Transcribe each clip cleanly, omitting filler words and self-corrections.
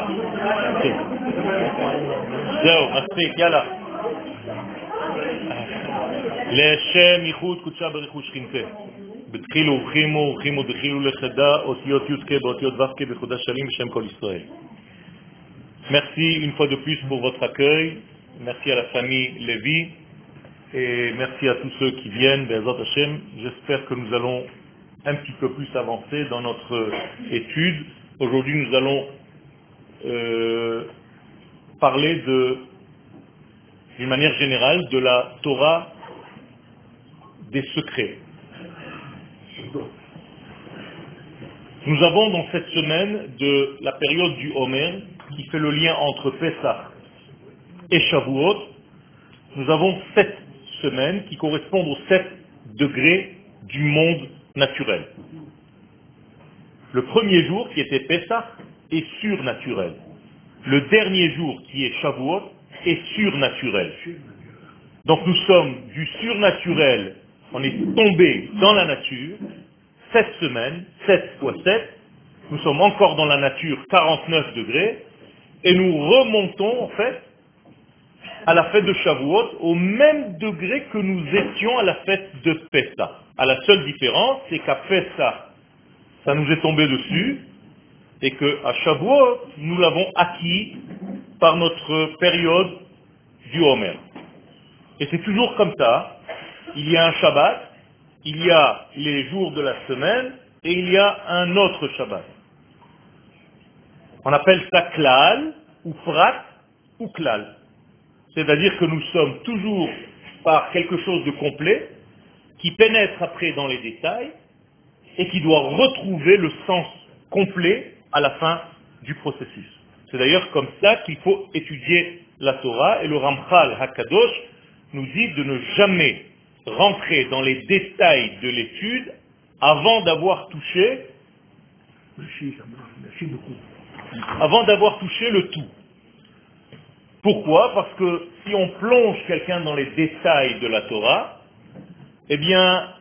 זהו, מספיק, יאללה. להשם ייחוד קודשה בריחוד שכינתה. בתחילו ורחימו, ורחימו דחילו לחדה, אותיות יודקה באותיות ו"ק בחודש שלים בשם כל ישראל. Merci une fois de plus pour votre accueil. Merci à la famille Lévy. Et merci à tous ceux qui viennent, Be'ezrat Hashem. J'espère que nous allons un petit peu plus avancer dans notre étude. Aujourd'hui, nous allons parler d'une manière générale de la Torah des secrets. Nous avons dans cette semaine de la période du Homer, qui fait le lien entre Pessah et Shavuot, nous avons 7 semaines qui correspondent aux 7 degrés du monde naturel. Le premier jour, qui était Pessah, est surnaturel. Le dernier jour, qui est Shavuot, est surnaturel. Donc nous sommes du surnaturel, on est tombé dans la nature, 7 semaines, 7 fois 7, nous sommes encore dans la nature, 49 degrés, et nous remontons en fait à la fête de Shavuot au même degré que nous étions à la fête de Pessah. À la seule différence, c'est qu'à Pessah, ça nous est tombé dessus, et qu'à Shavuot, nous l'avons acquis par notre période du Homer. Et c'est toujours comme ça, il y a un Shabbat, il y a les jours de la semaine, et il y a un autre Shabbat. On appelle ça klal, ou prat, ou klal. C'est-à-dire que nous sommes toujours par quelque chose de complet, qui pénètre après dans les détails, et qui doit retrouver le sens complet à la fin du processus. C'est d'ailleurs comme ça qu'il faut étudier la Torah, et le Ramchal HaKadosh nous dit de ne jamais rentrer dans les détails de l'étude avant d'avoir touché le tout. Pourquoi? Parce que si on plonge quelqu'un dans les détails de la Torah, eh bien,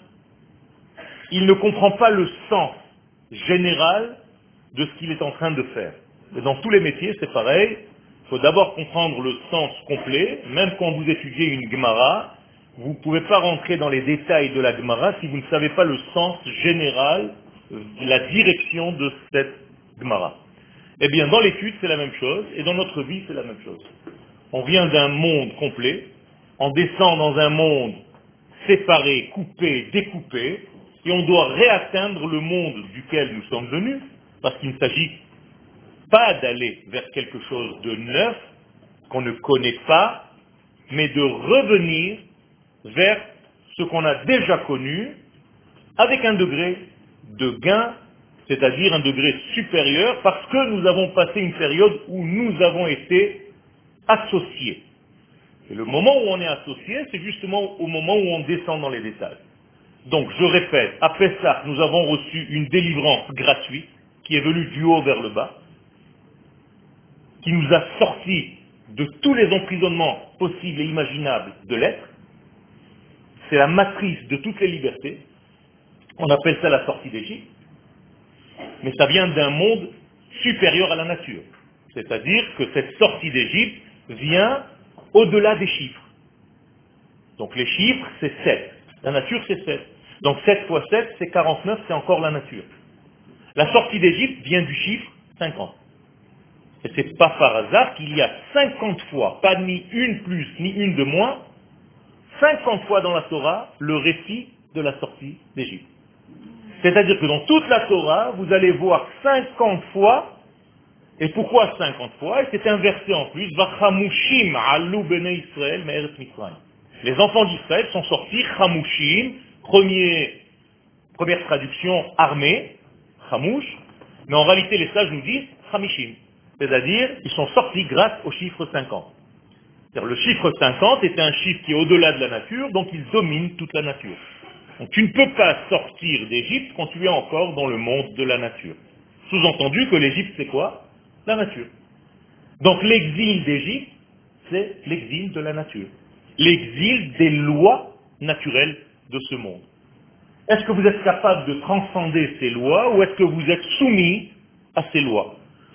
il ne comprend pas le sens général de ce qu'il est en train de faire. Et dans tous les métiers, c'est pareil. Il faut d'abord comprendre le sens complet. Même quand vous étudiez une Gemara, vous ne pouvez pas rentrer dans les détails de la Gemara si vous ne savez pas le sens général, la direction de cette Gemara. Eh bien, dans l'étude, c'est la même chose, et dans notre vie, c'est la même chose. On vient d'un monde complet, on descend dans un monde séparé, coupé, découpé, et on doit réatteindre le monde duquel nous sommes venus, parce qu'il ne s'agit pas d'aller vers quelque chose de neuf, qu'on ne connaît pas, mais de revenir vers ce qu'on a déjà connu, avec un degré de gain, c'est-à-dire un degré supérieur, parce que nous avons passé une période où nous avons été associés. Et le moment où on est associé, c'est justement au moment où on descend dans les détails. Donc, je répète, à Pessah, nous avons reçu une délivrance gratuite, qui est venue du haut vers le bas, qui nous a sortis de tous les emprisonnements possibles et imaginables de l'être. C'est la matrice de toutes les libertés. On appelle ça la sortie d'Égypte. Mais ça vient d'un monde supérieur à la nature. C'est-à-dire que cette sortie d'Égypte vient au-delà des chiffres. Donc les chiffres, c'est 7. La nature, c'est 7. Donc 7 fois 7, c'est 49, c'est encore la nature. La sortie d'Égypte vient du chiffre 50. Et c'est pas par hasard qu'il y a 50 fois, pas ni une plus, ni une de moins, 50 fois dans la Torah, le récit de la sortie d'Égypte. C'est-à-dire que dans toute la Torah, vous allez voir 50 fois. Et pourquoi 50 fois? Et c'est un verset en plus. Vachamushim alou bnei Israël me'eretz Mitzrayim. Les enfants d'Israël sont sortis, chamushim, première traduction armée, chamouche, mais en réalité les sages nous disent chamishim. C'est-à-dire, ils sont sortis grâce au chiffre 50. C'est-à-dire, le chiffre 50 est un chiffre qui est au-delà de la nature, donc il domine toute la nature. Donc tu ne peux pas sortir d'Égypte quand tu es encore dans le monde de la nature. Sous-entendu que l'Égypte c'est quoi? La nature. Donc l'exil d'Égypte, c'est l'exil de la nature. L'exil des lois naturelles de ce monde. Est-ce que vous êtes capable de transcender ces lois ou est-ce que vous êtes soumis à ces lois?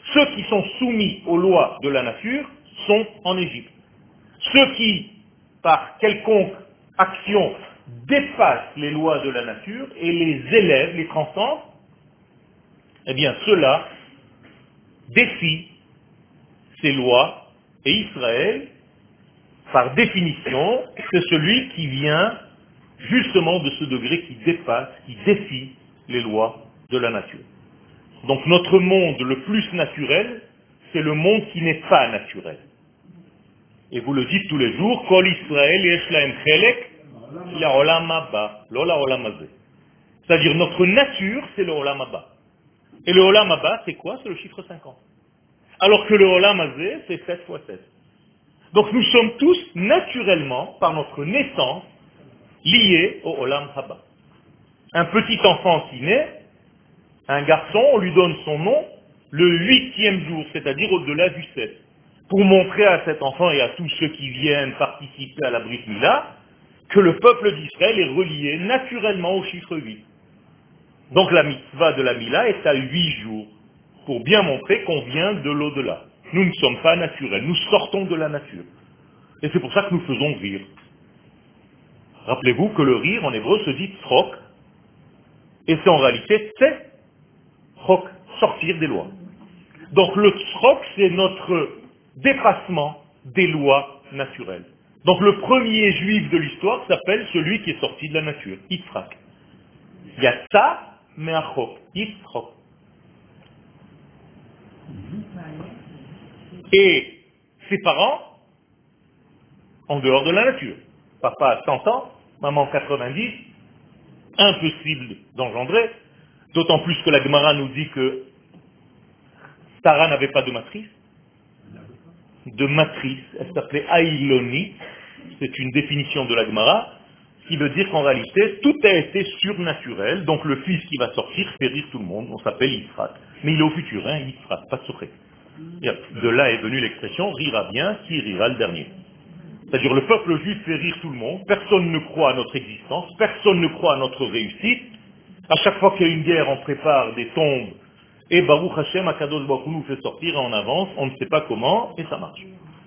Ceux qui sont soumis aux lois de la nature sont en Égypte. Ceux qui, par quelconque action, dépassent les lois de la nature et les élèvent, les transcendent, eh bien ceux-là défient ces lois. Et Israël, par définition, c'est celui qui vient justement de ce degré qui dépasse, qui défie les lois de la nature. Donc notre monde le plus naturel, c'est le monde qui n'est pas naturel. Et vous le dites tous les jours, Kol Israël yesh lahem chelek la'olam haba, lo la'olam hazeh. C'est-à-dire notre nature, c'est le olam haba. Et le olam haba, c'est quoi? C'est le chiffre 50. Alors que le olam hazeh, c'est 7 fois 7. Donc nous sommes tous naturellement, par notre naissance, liés au olam haba. Un petit enfant qui naît, un garçon, on lui donne son nom le 8e jour, c'est-à-dire au-delà du 7. Pour montrer à cet enfant et à tous ceux qui viennent participer à la Brit Mila que le peuple d'Israël est relié naturellement au chiffre 8. Donc la mitzvah de la Mila est à 8 jours, pour bien montrer qu'on vient de l'au-delà. Nous ne sommes pas naturels, nous sortons de la nature. Et c'est pour ça que nous faisons rire. Rappelez-vous que le rire en hébreu se dit tzrok, et c'est en réalité tzrok, sortir des lois. Donc le tzrok, c'est notre dépassement des lois naturelles. Donc le premier juif de l'histoire s'appelle celui qui est sorti de la nature, Yitzhak. Yatsa me'achok, Yitzhak. Et ses parents, en dehors de la nature. Papa a 100 ans, maman 90, impossible d'engendrer, d'autant plus que la Gemara nous dit que Sarah n'avait pas de matrice. Elle s'appelait Aïloni, c'est une définition de la Gemara, qui veut dire qu'en réalité, tout a été surnaturel, donc le fils qui va sortir fait rire tout le monde, on s'appelle Yitzhak. Mais il est au futur, Yitzhak, pas Soché. De là est venue l'expression, rira bien, qui rira le dernier. C'est-à-dire le peuple juif fait rire tout le monde, personne ne croit à notre existence, personne ne croit à notre réussite. À chaque fois qu'il y a une guerre, on prépare des tombes, et Baruch Hashem, Akadosh Baruch Hu nous fait sortir en avance, on ne sait pas comment, et ça marche.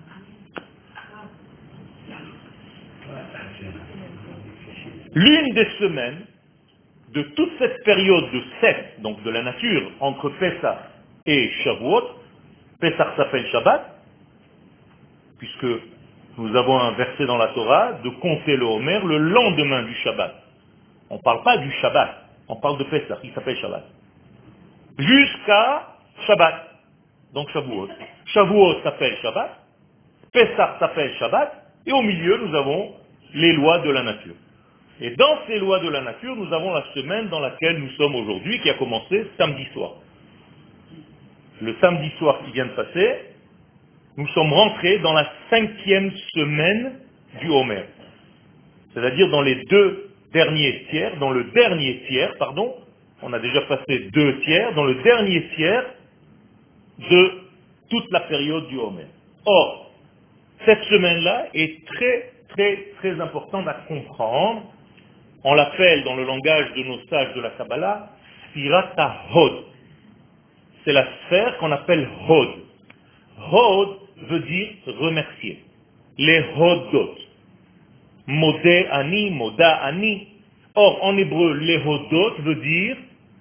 L'une des semaines de toute cette période de 7, donc de la nature, entre Pessah et Shavuot, Pessah s'appelle Shabbat, puisque nous avons un verset dans la Torah de compter le Homer le lendemain du Shabbat. On ne parle pas du Shabbat, on parle de Pessah, qui s'appelle Shabbat. Jusqu'à Shabbat, donc Shavuot. Shavuot s'appelle Shabbat, Pessah s'appelle Shabbat, et au milieu nous avons les lois de la nature. Et dans ces lois de la nature, nous avons la semaine dans laquelle nous sommes aujourd'hui, qui a commencé samedi soir. Le samedi soir qui vient de passer, nous sommes rentrés dans la 5e semaine du Homer. C'est-à-dire dans les dans le dernier tiers, on a déjà passé 2 tiers, dans le dernier tiers de toute la période du Homer. Or, cette semaine-là est très, très, très importante à comprendre. On l'appelle dans le langage de nos sages de la Kabbalah, Sfirat HaHod. C'est la sphère qu'on appelle Hod. Hod veut dire remercier. Les Hodot. Modé Ani, Moda Ani. Or, en hébreu, les Hodot veut dire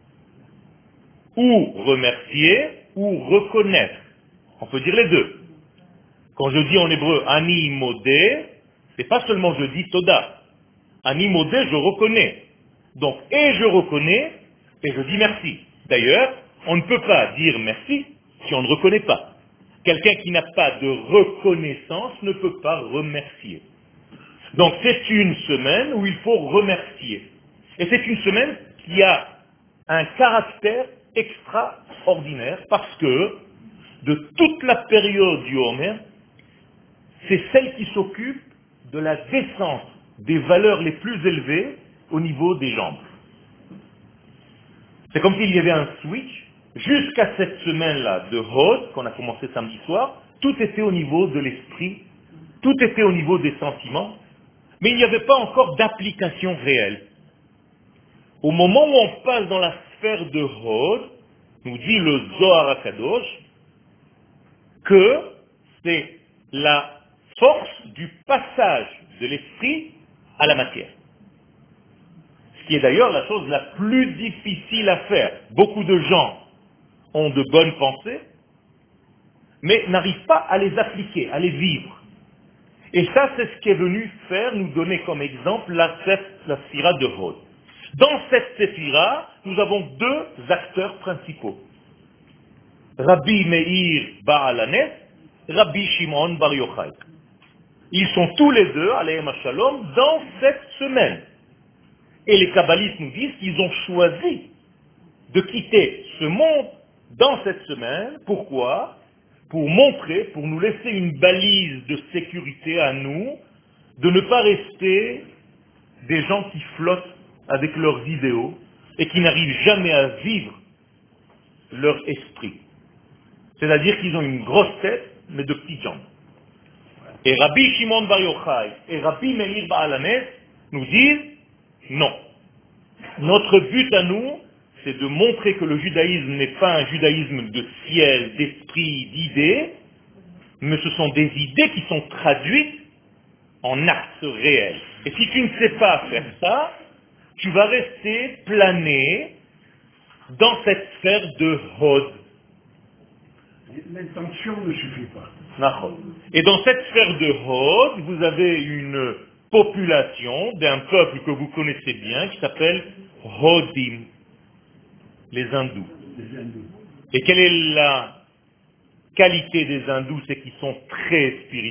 ou remercier ou reconnaître. On peut dire les deux. Quand je dis en hébreu Ani Modé, c'est pas seulement je dis Toda. Ani Modé, je reconnais. Donc, et je reconnais, et je dis merci. D'ailleurs, on ne peut pas dire merci si on ne reconnaît pas. Quelqu'un qui n'a pas de reconnaissance ne peut pas remercier. Donc c'est une semaine où il faut remercier. Et c'est une semaine qui a un caractère extraordinaire parce que de toute la période du Homer, c'est celle qui s'occupe de la descente des valeurs les plus élevées au niveau des jambes. C'est comme s'il y avait un switch. Jusqu'à cette semaine-là de Hod, qu'on a commencé samedi soir, tout était au niveau de l'esprit, tout était au niveau des sentiments, mais il n'y avait pas encore d'application réelle. Au moment où on passe dans la sphère de Hod, nous dit le Zohar HaKadosh, que c'est la force du passage de l'esprit à la matière. Ce qui est d'ailleurs la chose la plus difficile à faire. Beaucoup de gens ont de bonnes pensées, mais n'arrivent pas à les appliquer, à les vivre. Et ça, c'est ce qui est venu nous donner comme exemple la sphira de Hod. Dans cette séphira, nous avons deux acteurs principaux. Rabbi Meir Baal Hanes, Rabbi Shimon Bar Yochai. Ils sont tous les deux, alayhim shalom, dans cette semaine. Et les kabbalistes nous disent qu'ils ont choisi de quitter ce monde dans cette semaine. Pourquoi? Pour montrer, pour nous laisser une balise de sécurité à nous, de ne pas rester des gens qui flottent avec leurs idéaux et qui n'arrivent jamais à vivre leur esprit. C'est-à-dire qu'ils ont une grosse tête, mais de petites jambes. Et Rabbi Shimon Bar Yochai et Rabbi Meir Baal Hanes nous disent non. Notre but à nous, c'est de montrer que le judaïsme n'est pas un judaïsme de ciel, d'esprit, d'idées, mais ce sont des idées qui sont traduites en actes réels. Et si tu ne sais pas faire ça, tu vas rester plané dans cette sphère de Hod. L'intention ne suffit pas. Et dans cette sphère de Hod, vous avez une population d'un peuple que vous connaissez bien qui s'appelle Hodim, les hindous. Et quelle est la qualité des hindous? C'est qu'ils sont très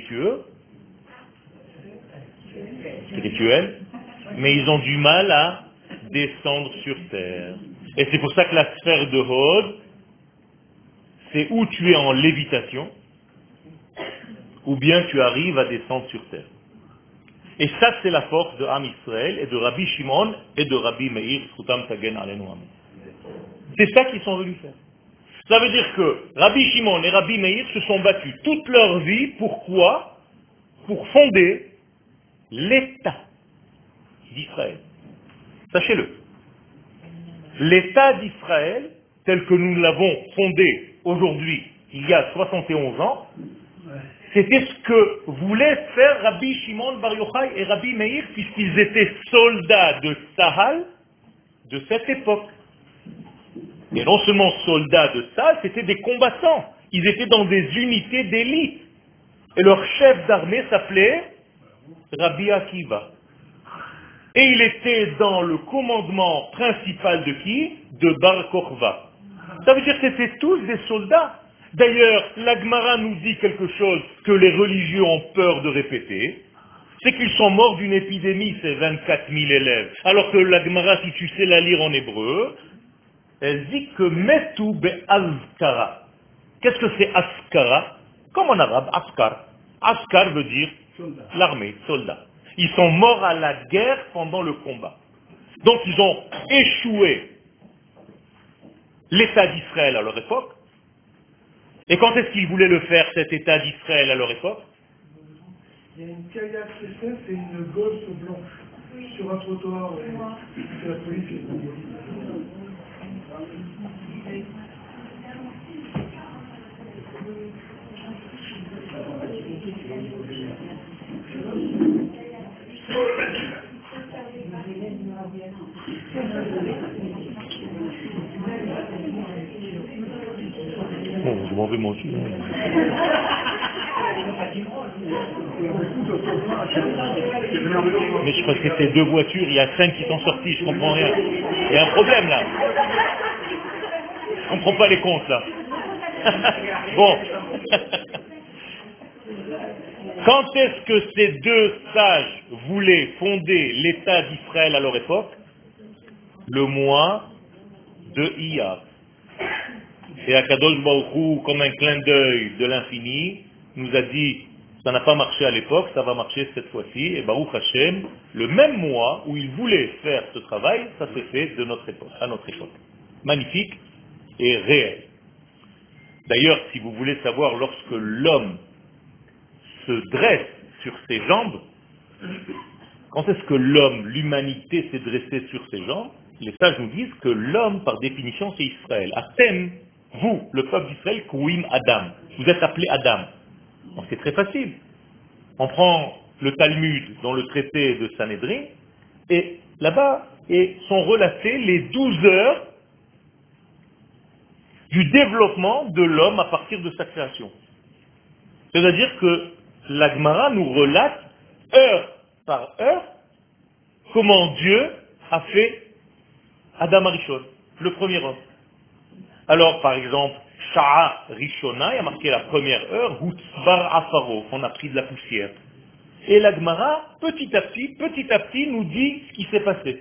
spirituels, mais ils ont du mal à descendre sur terre. Et c'est pour ça que la sphère de Hod, c'est où tu es en lévitation, ou bien tu arrives à descendre sur terre. Et ça, c'est la force de Am Israël et de Rabbi Shimon et de Rabbi Meir, Zchutam Tagen Aleinu Amen. C'est ça qu'ils sont venus faire. Ça veut dire que Rabbi Shimon et Rabbi Meir se sont battus toute leur vie. Pourquoi? Pour fonder l'État d'Israël. Sachez-le. L'État d'Israël, tel que nous l'avons fondé aujourd'hui, il y a 71 ans, c'était ce que voulaient faire Rabbi Shimon Bar Yochai et Rabbi Meir, puisqu'ils étaient soldats de Tzahal de cette époque. Et non seulement soldats de Tzahal, c'était des combattants. Ils étaient dans des unités d'élite. Et leur chef d'armée s'appelait Rabbi Akiva. Et il était dans le commandement principal de qui? De Bar Kokhba. Ça veut dire que c'était tous des soldats. D'ailleurs, la Gemara nous dit quelque chose que les religieux ont peur de répéter, c'est qu'ils sont morts d'une épidémie, ces 24 000 élèves. Alors que la Gemara, si tu sais la lire en hébreu, elle dit que Metu be'azkara. Qu'est-ce que c'est Askara? Comme en arabe, Askar. Askar veut dire l'armée, soldat. Ils sont morts à la guerre pendant le combat. Donc ils ont échoué l'État d'Israël à leur époque. Et quand est-ce qu'ils voulaient le faire, cet État d'Israël à leur époque? Il y a une caillasse SF et une gosse blanche sur un trottoir. C'est la police qui est Bon, je m'en vais moi aussi. Mais je crois que c'était deux voitures, il y a 5 qui sont sortis, je comprends rien. Il y a un problème là. Je comprends pas les comptes là. Bon. Quand est-ce que ces deux sages voulaient fonder l'État d'Israël à leur époque? Le mois de Iyar. Et Akadosh Baruch Hu, comme un clin d'œil de l'infini, nous a dit, ça n'a pas marché à l'époque, ça va marcher cette fois-ci, et Baruch Hashem, le même mois où il voulait faire ce travail, ça s'est fait de notre époque, à notre époque. Magnifique et réel. D'ailleurs, si vous voulez savoir, lorsque l'homme se dresse sur ses jambes, quand est-ce que l'homme, l'humanité s'est dressée sur ses jambes? Les sages nous disent que l'homme, par définition, c'est Israël. Atem, Vous, le peuple d'Israël, Kouim Adam. Vous êtes appelé Adam. Donc c'est très facile. On prend le Talmud dans le traité de Sanhédrin, et là-bas sont relatées les 12 heures du développement de l'homme à partir de sa création. C'est-à-dire que la Gemara nous relate, heure par heure, comment Dieu a fait Adam Arishon, le premier homme. Alors, par exemple, Sha'a Rishona, il y a marqué la première heure, Hutzbar Afaro, on a pris de la poussière. Et la Gemara, petit à petit, nous dit ce qui s'est passé.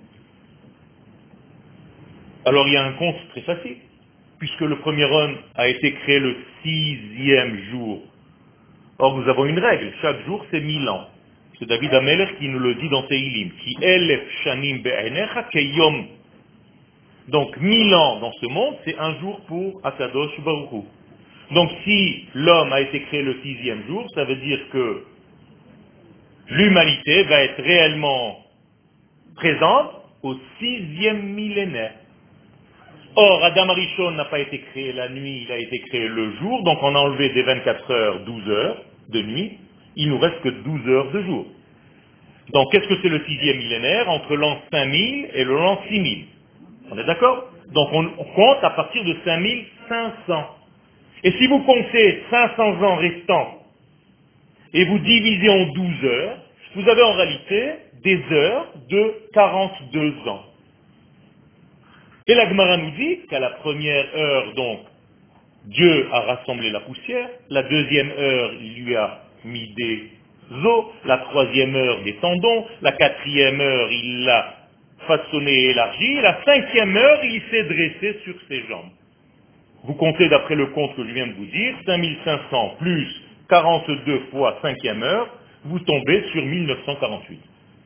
Alors, il y a un compte très facile, puisque le premier homme a été créé le 6e jour. Or, nous avons une règle, chaque jour c'est 1000 ans. C'est David Ameler qui nous le dit dans Teilim. Ki elef shanim be'enecha keyom. Donc 1000 ans dans ce monde, c'est un jour pour Akadosh Baruch Hu. Donc si l'homme a été créé le 6e jour, ça veut dire que l'humanité va être réellement présente au 6e millénaire. Or, Adam Arishon n'a pas été créé la nuit, il a été créé le jour, donc on a enlevé des 24 heures 12 heures de nuit, il nous reste que 12 heures de jour. Donc qu'est-ce que c'est le 6e millénaire entre l'an 5000 et le l'an 6000? On est d'accord? Donc on compte à partir de 5500. Et si vous comptez 500 ans restants et vous divisez en 12 heures, vous avez en réalité des heures de 42 ans. Et la Gemara nous dit qu'à la première heure, donc, Dieu a rassemblé la poussière, la deuxième heure, il lui a mis des os, la troisième heure, des tendons, la quatrième heure, il l'a façonné et élargi, et la cinquième heure, il s'est dressé sur ses jambes. Vous comptez d'après le compte que je viens de vous dire, 5500 plus 42 fois cinquième heure, vous tombez sur 1948.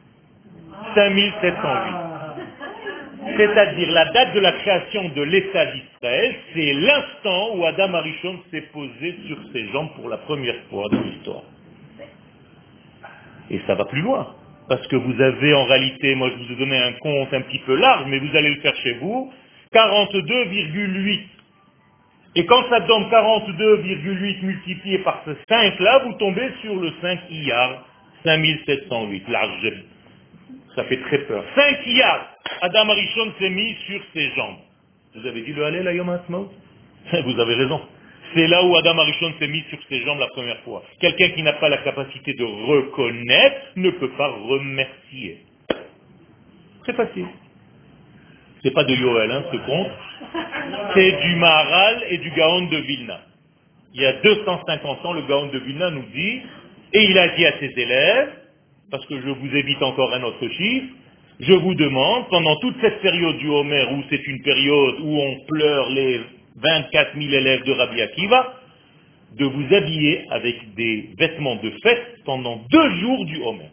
5708. C'est-à-dire la date de la création de l'État d'Israël, c'est l'instant où Adam Arishon s'est posé sur ses jambes pour la première fois dans l'histoire. Et ça va plus loin. Parce que vous avez en réalité, moi je vous ai donné un compte un petit peu large, mais vous allez le faire chez vous, 42,8. Et quand ça donne 42,8 multiplié par ce 5 là, vous tombez sur le 5 Iyar, 5708, large. Ça fait très peur. 5 Iyar, Adam Arishon s'est mis sur ses jambes. Vous avez dit le Hallel à Yom HaAtzmaut? Vous avez raison. C'est là où Adam Arishon s'est mis sur ses jambes la première fois. Quelqu'un qui n'a pas la capacité de reconnaître ne peut pas remercier. Très facile. C'est pas de Yoel, hein, ce compte. C'est du Maharal et du Gaon de Vilna. Il y a 250 ans, le Gaon de Vilna nous dit, et il a dit à ses élèves, parce que je vous évite encore un autre chiffre, je vous demande, pendant toute cette période du Homer, où c'est une période où on pleure les 24 000 élèves de Rabbi Akiva, de vous habiller avec des vêtements de fête pendant 2 jours du Homer.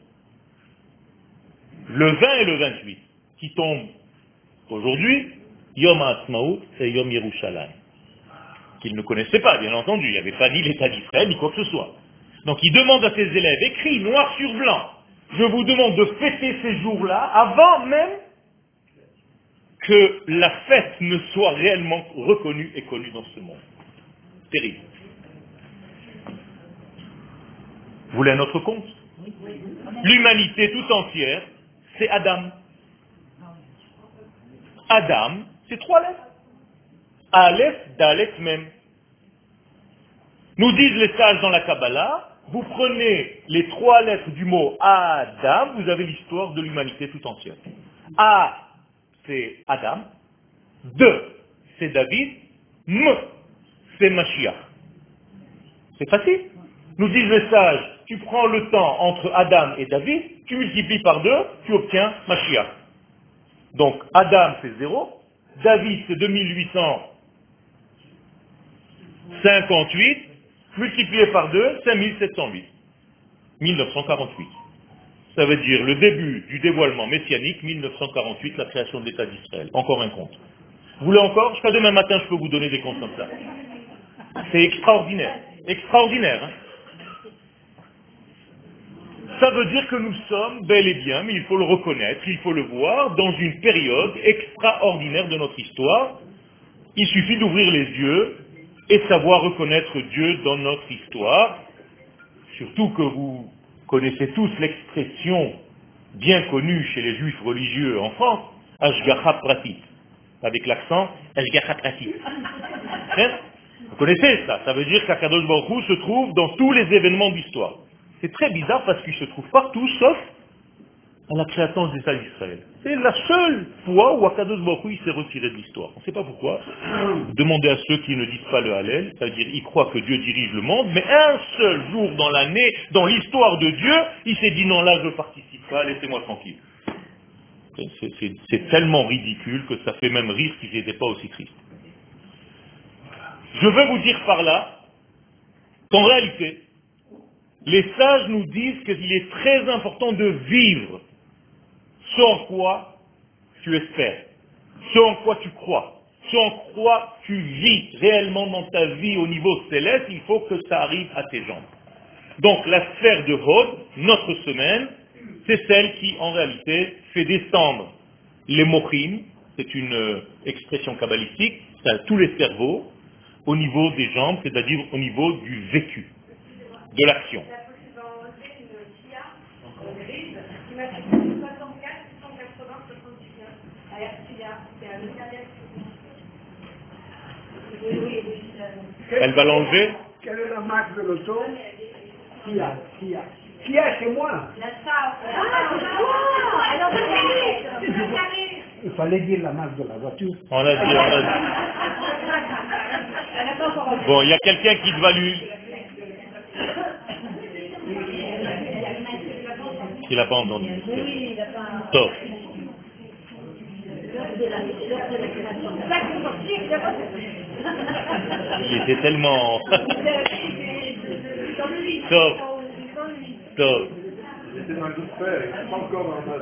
Le 20 et le 28, qui tombent aujourd'hui, Yom HaAtzmaut et Yom Yerushalayim, qu'ils ne connaissaient pas, bien entendu. Il n'y avait pas ni l'État d'Israël, ni quoi que ce soit. Donc il demande à ses élèves, écrit noir sur blanc, je vous demande de fêter ces jours-là avant même que la fête ne soit réellement reconnue et connue dans ce monde. Terrible. Vous voulez un autre compte? L'humanité tout entière, c'est Adam. Adam, c'est 3 lettres. Aleph, Dalet, Mem. Nous disent les sages dans la Kabbalah, vous prenez les 3 lettres du mot Adam, vous avez l'histoire de l'humanité tout entière. A, c'est Adam. 2, c'est David. M, c'est Mashiach. C'est facile. Nous disent les sages, tu prends le temps entre Adam et David, tu multiplies par 2, tu obtiens Mashiach. Donc Adam c'est 0, David c'est 2858, multiplié par 2, 5708. 1948. Ça veut dire le début du dévoilement messianique, 1948, la création de l'État d'Israël. Encore un compte. Vous voulez encore? Jusqu'à demain matin, je peux vous donner des comptes comme ça. C'est extraordinaire. Extraordinaire, hein? Ça veut dire que nous sommes bel et bien, mais il faut le reconnaître, il faut le voir, dans une période extraordinaire de notre histoire, Il suffit d'ouvrir les yeux et savoir reconnaître Dieu dans notre histoire, surtout que vous connaissez tous l'expression bien connue chez les juifs religieux en France, Ashgacha Pratit, avec l'accent Ashgacha Pratit. Hein? Vous connaissez ça, ça veut dire qu'Akadosh Baruch Hu se trouve dans tous les événements d'histoire. C'est très bizarre parce qu'il se trouve partout, sauf à la création des États d'Israël. C'est la seule fois où Akadosh Baruch Hu s'est retiré de l'histoire. On ne sait pas pourquoi. Demandez à ceux qui ne disent pas le Hallel, c'est-à-dire ils croient que Dieu dirige le monde, mais un seul jour dans l'année, dans l'histoire de Dieu, il s'est dit non, là je ne participe pas, laissez-moi tranquille. C'est tellement ridicule que ça fait même rire si j'étais pas aussi triste. Je veux vous dire par là qu'en réalité, les sages nous disent qu'il est très important de vivre ce en quoi tu espères, ce en quoi tu crois, ce en quoi tu vis réellement dans ta vie au niveau céleste, il faut que ça arrive à tes jambes. Donc la sphère de Hod, notre semaine, c'est celle qui en réalité fait descendre les mochim, c'est une expression kabbalistique, c'est à tous les cerveaux, au niveau des jambes, c'est-à-dire au niveau du vécu, de l'action. Elle va l'enlever. Quelle est la marque de l'auto? Kia. Kia, c'est moi. La SAF. Alors, Il fallait dire la marque de la voiture. On a dit. Bon, il y a quelqu'un qui va lui... Il n'a pas entendu. Top. Il était tellement... Top. Top. J'étais dans le frère, il n'est pas encore dans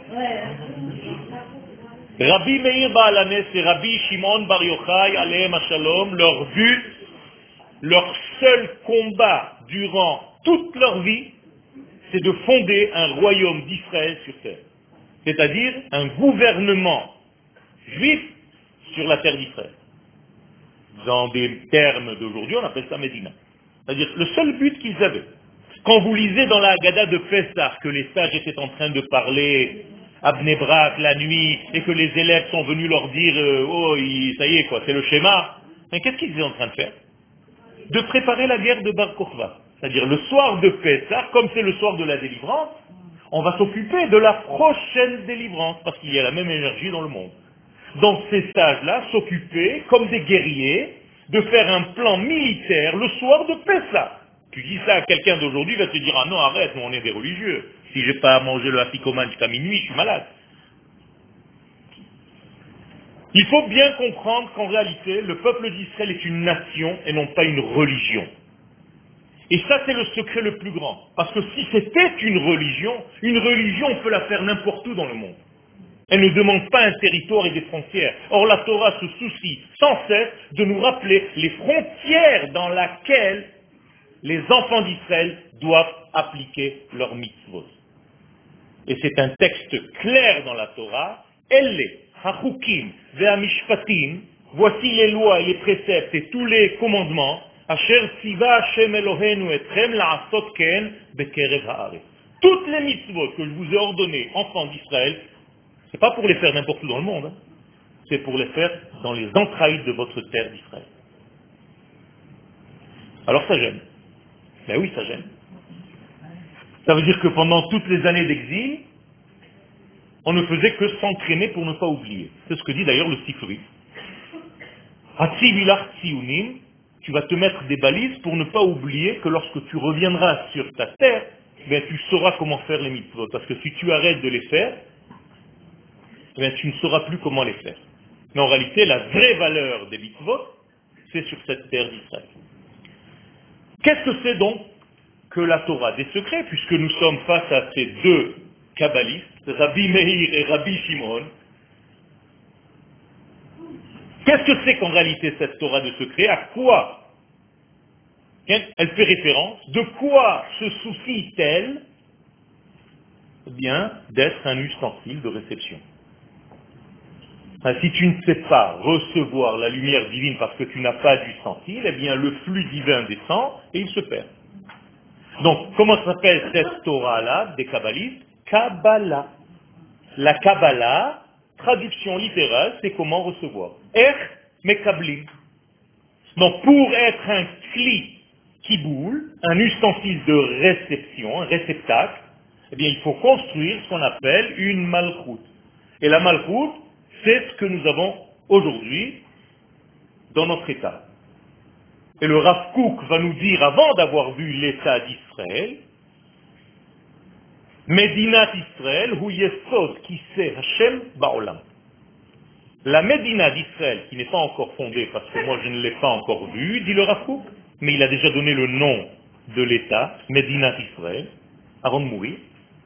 le Rabbi Meir Baal HaNes et Rabbi Shimon Bar Yochai, Alehem Shalom, leur but, leur seul combat durant toute leur vie, c'est de fonder un royaume d'Israël sur terre. C'est-à-dire un gouvernement juif sur la terre d'Israël. Dans des termes d'aujourd'hui, on appelle ça Médina. C'est-à-dire le seul but qu'ils avaient. Quand vous lisez dans la Haggadah de Pessah que les sages étaient en train de parler à Bnei Brak la nuit et que les élèves sont venus leur dire ça y est quoi, c'est le schéma. Mais qu'est-ce qu'ils étaient en train de faire? De préparer la guerre de Bar Kokhba. C'est-à-dire le soir de Pessah, comme c'est le soir de la délivrance, on va s'occuper de la prochaine délivrance parce qu'il y a la même énergie dans le monde. Donc ces sages-là s'occupaient comme des guerriers de faire un plan militaire le soir de Pessah. Tu dis ça à quelqu'un d'aujourd'hui, il va te dire ah non arrête, nous on est des religieux. Si j'ai pas à manger le afikoman jusqu'à minuit, je suis malade. Il faut bien comprendre qu'en réalité, le peuple d'Israël est une nation et non pas une religion. Et ça, c'est le secret le plus grand. Parce que si c'était une religion, on peut la faire n'importe où dans le monde. Elle ne demande pas un territoire et des frontières. Or, la Torah se soucie sans cesse de nous rappeler les frontières dans lesquelles les enfants d'Israël doivent appliquer leurs mitzvot. Et c'est un texte clair dans la Torah. Elle est, hachukim ve'amishpatim, voici les lois et les préceptes et tous les commandements, asher tziva Hashem Eloheinu etrem la'asot ken bekerev haaretz. Toutes les mitzvot que je vous ai ordonnées, enfants d'Israël, c'est pas pour les faire n'importe où dans le monde, c'est pour les faire dans les entrailles de votre terre d'Israël. Alors ça gêne. Ben oui, ça gêne. Ça veut dire que pendant toutes les années d'exil, on ne faisait que s'entraîner pour ne pas oublier. C'est ce que dit d'ailleurs le Sifri. Hatzivilach tsiunim, tu vas te mettre des balises pour ne pas oublier que lorsque tu reviendras sur ta terre, ben tu sauras comment faire les mitzvot. Parce que si tu arrêtes de les faire, ben tu ne sauras plus comment les faire. Mais en réalité, la vraie valeur des mitzvot, c'est sur cette terre d'Israël. Qu'est-ce que c'est donc que la Torah? Des secrets, puisque nous sommes face à ces deux kabbalistes, Rabbi Meir et Rabbi Shimon. Qu'est-ce que c'est qu'en réalité cette Torah de secret? À quoi elle fait référence? De quoi se soucie-t-elle? Eh bien, d'être un ustensile de réception. Si tu ne sais pas recevoir la lumière divine parce que tu n'as pas d'ustensile, eh bien le flux divin descend et il se perd. Donc, comment s'appelle cette Torah-là des kabbalistes? Kabbalah. La Kabbalah, traduction littérale, c'est comment recevoir. Mekablim. Donc, pour être un kli qui boule, un ustensile de réception, un réceptacle, eh bien, il faut construire ce qu'on appelle une malchoute. Et la malchoute, c'est ce que nous avons aujourd'hui dans notre État. Et le Rav Kook va nous dire, avant d'avoir vu l'État d'Israël, Medinat Israël, hu yesod kiseh Hashem ba'olam. La Médina d'Israël, qui n'est pas encore fondée, parce que moi je ne l'ai pas encore vue, dit le Rav Kook, mais il a déjà donné le nom de l'État, Medinat Israël, avant de mourir,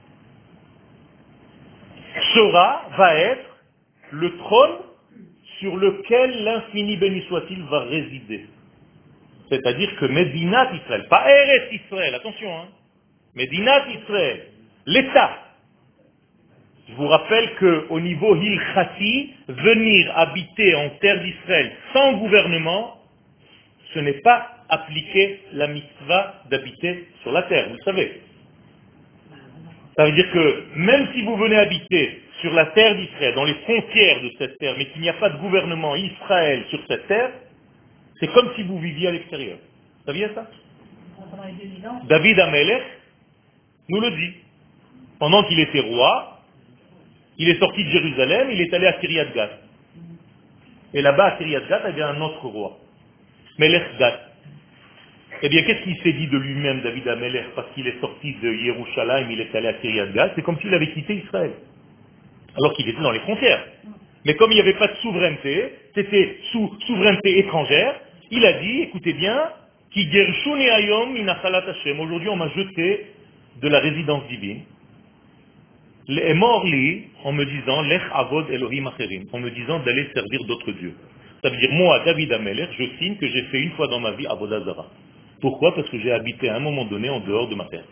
va être le trône sur lequel l'infini béni soit-il va résider. C'est-à-dire que Medinat Israël, pas Eretz Israël, attention, Medinat Israël, l'État. Je vous rappelle qu'au niveau Hilchati, venir habiter en terre d'Israël sans gouvernement, ce n'est pas appliquer la mitzvah d'habiter sur la terre, vous le savez. Ça veut dire que même si vous venez habiter sur la terre d'Israël, dans les frontières de cette terre, mais qu'il n'y a pas de gouvernement Israël sur cette terre, c'est comme si vous viviez à l'extérieur. Vous saviez ça? David Amelech nous le dit. Pendant qu'il était roi, il est sorti de Jérusalem, il est allé à Kiryat Gat. Et là-bas, à Kiryat Gat, il y avait un autre roi, Melech Gat. Eh bien, qu'est-ce qu'il s'est dit de lui-même, David Amelech, parce qu'il est sorti de Yerushalayim, il est allé à Kiryat Gat? C'est comme s'il avait quitté Israël, alors qu'il était dans les frontières. Mais comme il n'y avait pas de souveraineté, c'était sous souveraineté étrangère, il a dit, écoutez bien, Ki gershuni hayom min achalat Hashem. Aujourd'hui, on m'a jeté de la résidence divine. Et mort li, en me disant, Lech avod Elohim acherim, en me disant d'aller servir d'autres dieux. Ça veut dire, moi, David Amelech, je signe que j'ai fait une fois dans ma vie Avodah Zara. Pourquoi? Parce que j'ai habité à un moment donné en dehors de ma terre.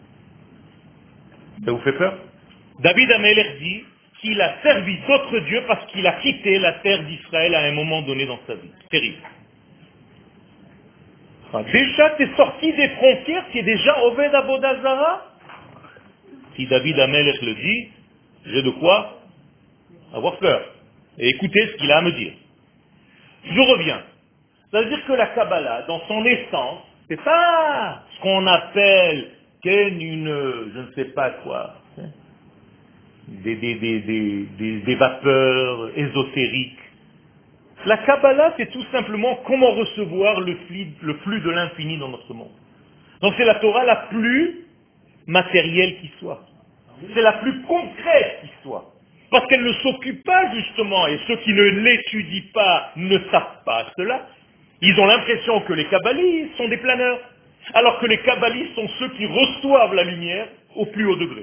Ça vous fait peur? David Amelech dit qu'il a servi d'autres dieux parce qu'il a quitté la terre d'Israël à un moment donné dans sa vie. Terrible. Déjà, tu es sorti des frontières, tu es déjà Oved Avodah Zara. Si David Amelech le dit, j'ai de quoi avoir peur. Et écoutez ce qu'il a à me dire. Je reviens. Ça veut dire que la Kabbalah, dans son essence, c'est pas ce qu'on appelle je ne sais pas quoi, des vapeurs ésotériques. La Kabbalah, c'est tout simplement comment recevoir le flux de l'infini dans notre monde. Donc c'est la Torah la plus matérielle qui soit. C'est la plus concrète qui soit. Parce qu'elle ne s'occupe pas justement, et ceux qui ne l'étudient pas ne savent pas cela, ils ont l'impression que les kabbalistes sont des planeurs, alors que les kabbalistes sont ceux qui reçoivent la lumière au plus haut degré.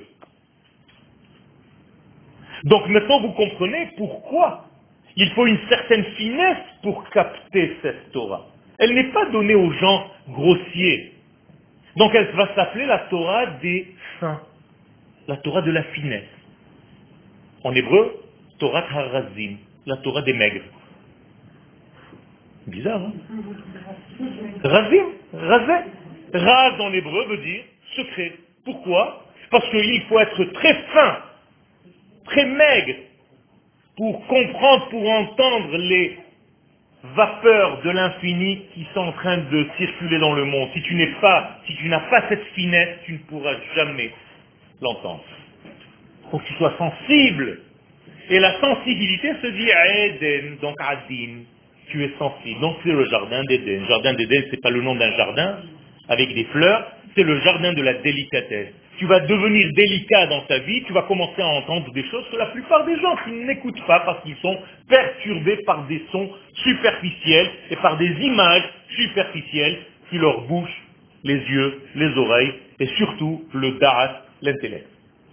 Donc maintenant vous comprenez pourquoi il faut une certaine finesse pour capter cette Torah. Elle n'est pas donnée aux gens grossiers. Donc elle va s'appeler la Torah des saints, la Torah de la finesse. En hébreu, Torah Harazim, la Torah des maigres. Bizarre, hein? Razim, razé. Raz en hébreu veut dire secret. Pourquoi? Parce qu'il faut être très fin, très maigre, pour comprendre, pour entendre les vapeurs de l'infini qui sont en train de circuler dans le monde. Si tu n'as pas cette finesse, tu ne pourras jamais l'entendre. Il faut que tu sois sensible. Et la sensibilité se dit à Eden, donc Adin. Tu es sensible. Donc c'est le jardin d'Éden. Le jardin d'Éden, c'est pas le nom d'un jardin avec des fleurs, c'est le jardin de la délicatesse. Tu vas devenir délicat dans ta vie, tu vas commencer à entendre des choses que la plupart des gens qui n'écoutent pas parce qu'ils sont perturbés par des sons superficiels et par des images superficielles qui leur bouchent les yeux, les oreilles et surtout le da'at, l'intellect.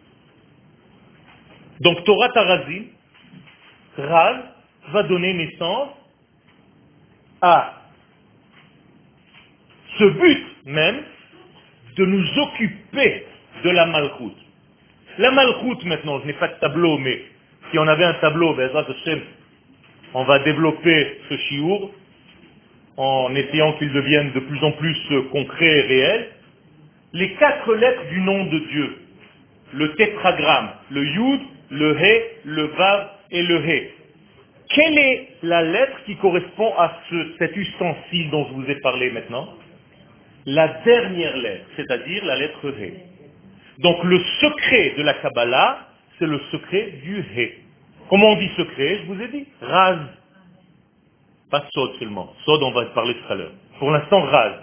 Donc Torah Tarazim, Raz, va donner naissance à ce but même de nous occuper de la malchoute. La malchoute maintenant, je n'ai pas de tableau, mais si on avait un tableau, Be'ezrat Hashem, On va développer ce chiour en essayant qu'il devienne de plus en plus concret et réel. Les 4 lettres du nom de Dieu, le tétragramme, le Yud, le He, le Vav et le He. Quelle est la lettre qui correspond à cet ustensile dont je vous ai parlé maintenant? La dernière lettre, c'est-à-dire la lettre He. Donc le secret de la Kabbalah, c'est le secret du He. Comment on dit secret? Je vous ai dit. Raz. Pas Sod seulement. Sod, on va parler tout à l'heure. Pour l'instant, Raz.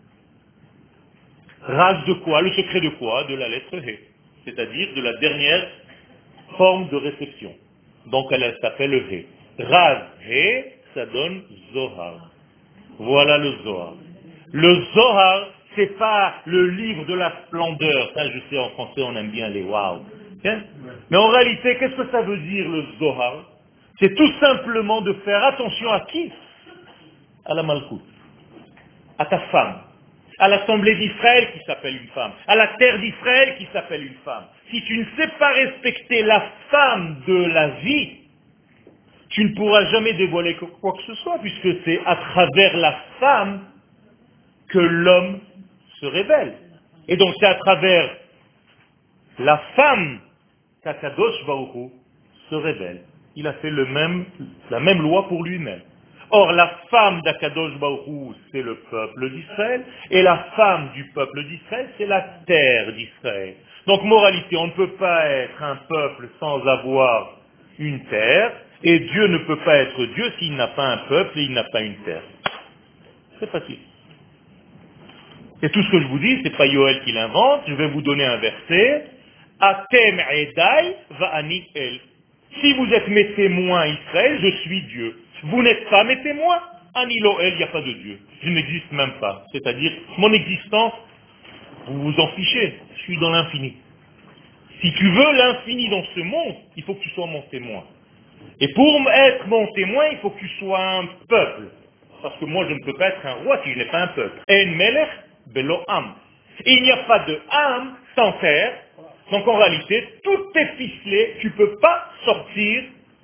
Raz de quoi? Le secret de quoi? De la lettre He. C'est-à-dire de la dernière forme de réception. Donc elle s'appelle le He. Raz, He, ça donne Zohar. Voilà le Zohar. Le Zohar, c'est pas le livre de la splendeur. Ça, je sais, en français, on aime bien les waouh. Hein? Mais en réalité, qu'est-ce que ça veut dire le Zohar? C'est tout simplement de faire attention à qui? À la Malkout, à ta femme, à l'assemblée d'Israël qui s'appelle une femme, à la terre d'Israël qui s'appelle une femme. Si tu ne sais pas respecter la femme de la vie, tu ne pourras jamais dévoiler quoi que ce soit, puisque c'est à travers la femme que l'homme se révèle. Et donc c'est à travers la femme qu'Akadosh Baruch Hu se révèle. Il a fait la même loi pour lui-même. Or, la femme d'Akadosh Baruch Hu, c'est le peuple d'Israël, et la femme du peuple d'Israël, c'est la terre d'Israël. Donc, moralité, on ne peut pas être un peuple sans avoir une terre, et Dieu ne peut pas être Dieu s'il n'a pas un peuple et il n'a pas une terre. C'est facile. Et tout ce que je vous dis, c'est pas Yoel qui l'invente, je vais vous donner un verset. Atem edai va'ani el. Si vous êtes mes témoins Israël, je suis Dieu. Vous n'êtes pas mes témoins, Ani lo el, il n'y a pas de Dieu. Je n'existe même pas. C'est-à-dire, mon existence, vous vous en fichez. Je suis dans l'infini. Si tu veux l'infini dans ce monde, il faut que tu sois mon témoin. Et pour être mon témoin, il faut que tu sois un peuple. Parce que moi, je ne peux pas être un roi si je n'ai pas un peuple. En melech belo am. Et il n'y a pas de âme sans terre. Donc en réalité, tout est ficelé. Tu ne peux pas sortir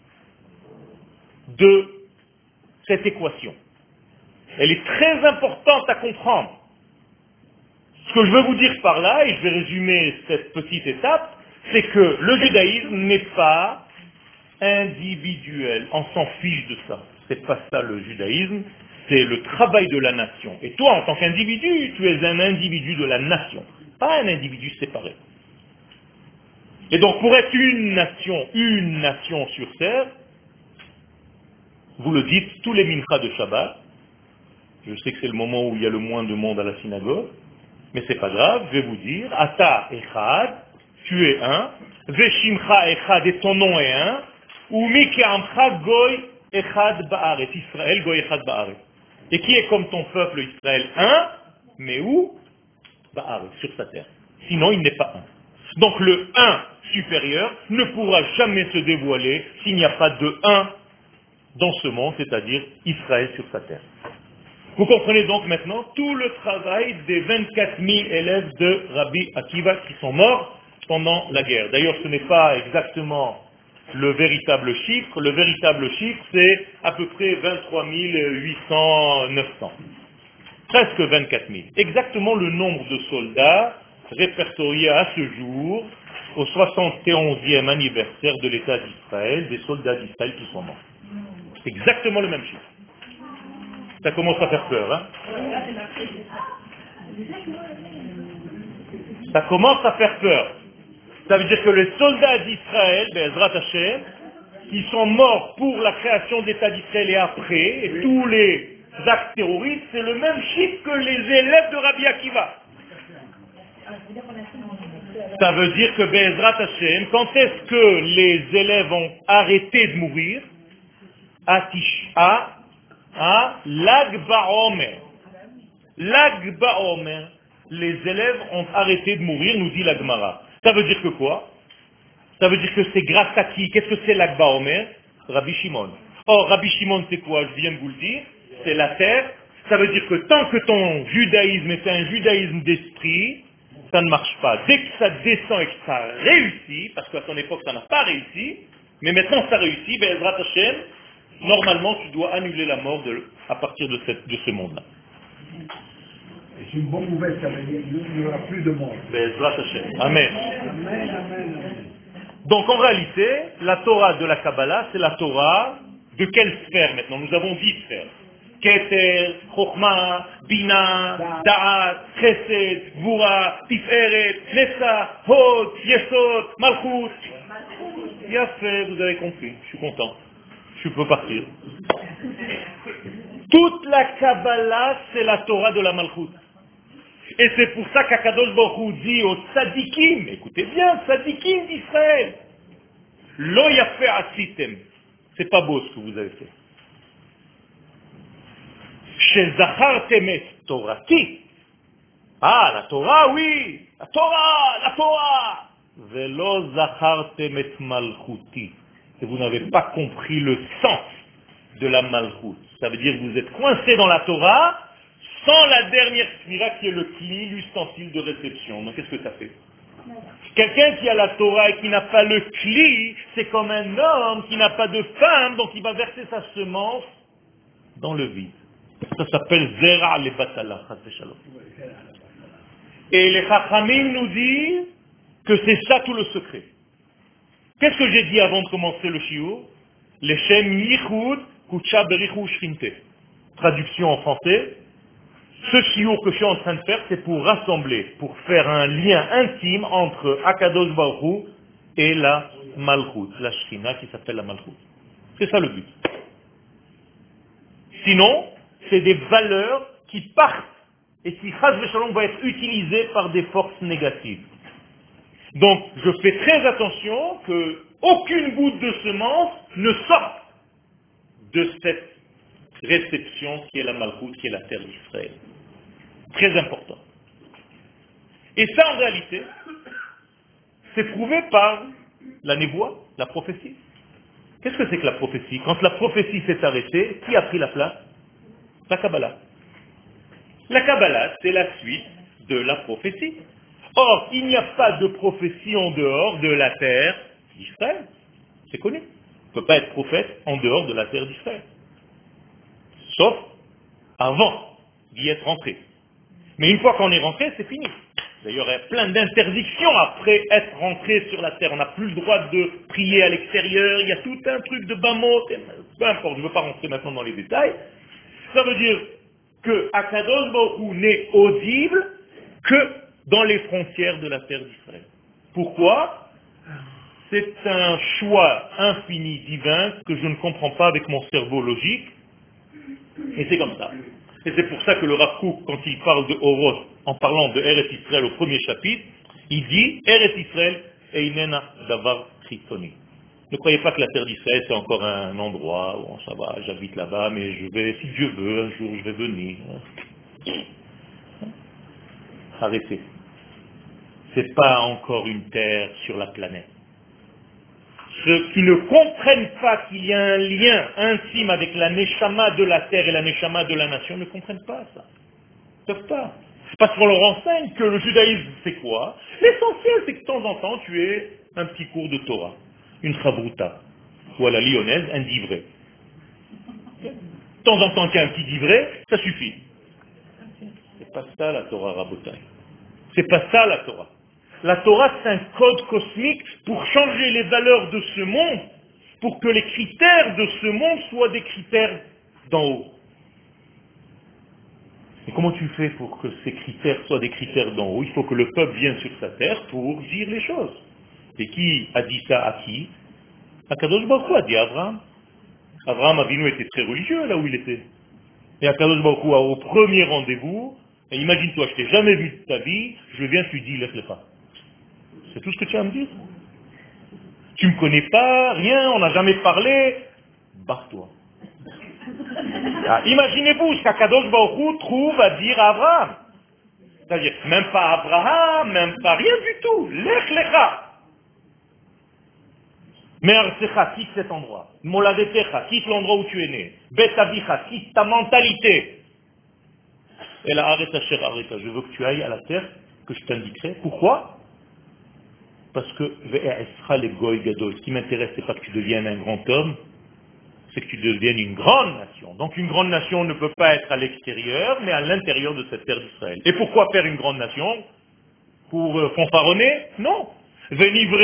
de cette équation. Elle est très importante à comprendre. Ce que je veux vous dire par là, et je vais résumer cette petite étape, c'est que le judaïsme n'est pas individuel. On s'en fiche de ça. C'est pas ça le judaïsme, c'est le travail de la nation. Et toi, en tant qu'individu, tu es un individu de la nation, pas un individu séparé. Et donc, pour être une nation sur terre, vous le dites tous les minchas de Shabbat. Je sais que c'est le moment où il y a le moins de monde à la synagogue, mais c'est pas grave, je vais vous dire, Ata Echad, tu es un, Veshimcha Echad et ton nom est un, ou Mikeamcha Goy Echad Ba'aret, Israël Goy Echad Ba'aret. Et qui est comme ton peuple Israël? Un, mais où? Ba'aret, sur sa terre. Sinon, il n'est pas un. Donc le un supérieur ne pourra jamais se dévoiler s'il n'y a pas de un dans ce monde, c'est-à-dire Israël sur sa terre. Vous comprenez donc maintenant tout le travail des 24 000 élèves de Rabbi Akiva qui sont morts pendant la guerre. D'ailleurs, ce n'est pas exactement le véritable chiffre. Le véritable chiffre, c'est à peu près 23 800, 900. Presque 24 000. Exactement le nombre de soldats répertoriés à ce jour au 71e anniversaire de l'État d'Israël, des soldats d'Israël qui sont morts. C'est exactement le même chiffre. Ça commence à faire peur, hein? Ça commence à faire peur. Ça veut dire que les soldats d'Israël, Be'ezrat Hashem, qui sont morts pour la création d'État d'Israël et après, et tous les actes terroristes, c'est le même chiffre que les élèves de Rabbi Akiva. Ça veut dire que Be'ezrat Hashem, quand est-ce que les élèves ont arrêté de mourir? À Lag Ba'omer. Lag Ba'omer. Les élèves ont arrêté de mourir, nous dit la Gemara. Ça veut dire que quoi? Ça veut dire que c'est grâce à qui? Qu'est-ce que c'est Lag Ba'omer? Rabbi Shimon. Or, Rabbi Shimon, c'est quoi? Je viens de vous le dire. C'est la terre. Ça veut dire que tant que ton judaïsme est un judaïsme d'esprit, ça ne marche pas. Dès que ça descend et que ça réussit, parce qu'à son époque, ça n'a pas réussi, mais maintenant ça réussit, Be'ezrat Hashem, Normalement, tu dois annuler la mort à partir de ce monde-là. C'est une bonne nouvelle, ça veut dire qu'il n'y aura plus de mort. Bezrat Hashem. Amen. Amen, amen, amen. Donc en réalité, la Torah de la Kabbalah, c'est la Torah de quelle sphère maintenant? Nous avons 10 sphères. Keter, Chokhmah, Bina, Da'at, Chesed, Gvura, Tiferet, Nessa, Hod, Yesod, Malchut. Bien fait, vous avez compris, je suis content. Je peux partir. Toute la Kabbalah, c'est la Torah de la Malchut. Et c'est pour ça qu'Akadosh Baruch Hu dit aux tzadikim, écoutez bien, tzadikim d'Israël, Lo yafe asitem, c'est pas beau ce que vous avez fait. Shezachartem et Torati, ah la Torah, oui, la Torah, Velo zachartem et malchuti, et vous n'avez pas compris le sens de la malchut. Ça veut dire que vous êtes coincé dans la Torah, sans la dernière smira qui est le kli, l'ustensile de réception. Donc qu'est-ce que ça fait? Quelqu'un qui a la Torah et qui n'a pas le kli, c'est comme un homme qui n'a pas de femme, donc il va verser sa semence dans le vide. Ça s'appelle zera le batala. Et les chachamim nous disent que c'est ça tout le secret. Qu'est-ce que j'ai dit avant de commencer le shiur? Leshem yichud kucha berichu shrinte. Traduction en français. Ce shiur que je suis en train de faire, c'est pour rassembler, pour faire un lien intime entre Akadosh Baruch Hu et la Malchut, la Shrina qui s'appelle la Malchut. C'est ça le but. Sinon, c'est des valeurs qui partent et qui, chas v'shalom, vont être utilisées par des forces négatives. Donc, je fais très attention que aucune goutte de semence ne sorte de cette réception qui est la Malchut, qui est la terre d'Israël. Très important. Et ça, en réalité, c'est prouvé par la névoie, la prophétie. Qu'est-ce que c'est que la prophétie? Quand la prophétie s'est arrêtée, qui a pris la place? La Kabbalah. La Kabbalah, c'est la suite de la prophétie. Or, il n'y a pas de prophétie en dehors de la terre d'Israël. C'est connu. On ne peut pas être prophète en dehors de la terre d'Israël. Sauf avant d'y être rentré. Mais une fois qu'on est rentré, c'est fini. D'ailleurs, il y a plein d'interdictions après être rentré sur la terre. On n'a plus le droit de prier à l'extérieur. Il y a tout un truc de bamot. Peu importe, je ne veux pas rentrer maintenant dans les détails. Ça veut dire que Akadosh Baruch Hu n'est audible que dans les frontières de la terre d'Israël. Pourquoi? C'est un choix infini divin que je ne comprends pas avec mon cerveau logique. Et c'est comme ça. Et c'est pour ça que le Rav Kook, quand il parle de Oroth, en parlant de Eretz Israël au premier chapitre, il dit Eretz Israël einena davar chitoni. Ne croyez pas que la terre d'Israël c'est encore un endroit où ça va, j'habite là-bas, mais je vais, si Dieu veut, un jour je vais venir. Arrêtez. C'est pas encore une terre sur la planète. Ceux qui ne comprennent pas qu'il y a un lien intime avec la Neshama de la terre et la Neshama de la nation ne comprennent pas ça. Ils ne peuvent pas. Parce qu'on leur enseigne que le judaïsme c'est quoi? L'essentiel c'est que de temps en temps tu aies un petit cours de Torah, une chavruta, ou à la lyonnaise, un divrei. De temps en temps qu'il y a un petit divrei, ça suffit. C'est pas ça la Torah rabotai. C'est pas ça la Torah. La Torah, c'est un code cosmique pour changer les valeurs de ce monde, pour que les critères de ce monde soient des critères d'en haut. Et comment tu fais pour que ces critères soient des critères d'en haut? Il faut que le peuple vienne sur sa terre pour dire les choses. Et qui a dit ça à qui? Akadosh Baruch Hu a dit à Abraham. Abraham Avinu était très religieux là où il était. Et Akadosh Baruch Hu, au premier rendez-vous, et imagine-toi, je t'ai jamais vu de ta vie, je viens, tu dis, laisse-le pas. C'est tout ce que tu as à me dire. Tu ne me connais pas, rien, on n'a jamais parlé. Barre-toi. Ah, imaginez-vous ce qu'Akadosh Baruch Hu trouve à dire à Abraham. C'est-à-dire, même pas Abraham, même pas rien du tout. Lech lecha. Me'artzecha, quitte cet endroit. Moladetecha, quitte l'endroit où tu es né. Bet avicha, quitte ta mentalité. Et là, arrête, je veux que tu ailles à la terre que je t'indiquerai. Pourquoi? Parce que ce qui m'intéresse, c'est pas que tu deviennes un grand homme, c'est que tu deviennes une grande nation. Donc une grande nation ne peut pas être à l'extérieur, mais à l'intérieur de cette terre d'Israël. Et pourquoi faire une grande nation? Pour fanfaronner? Non. Je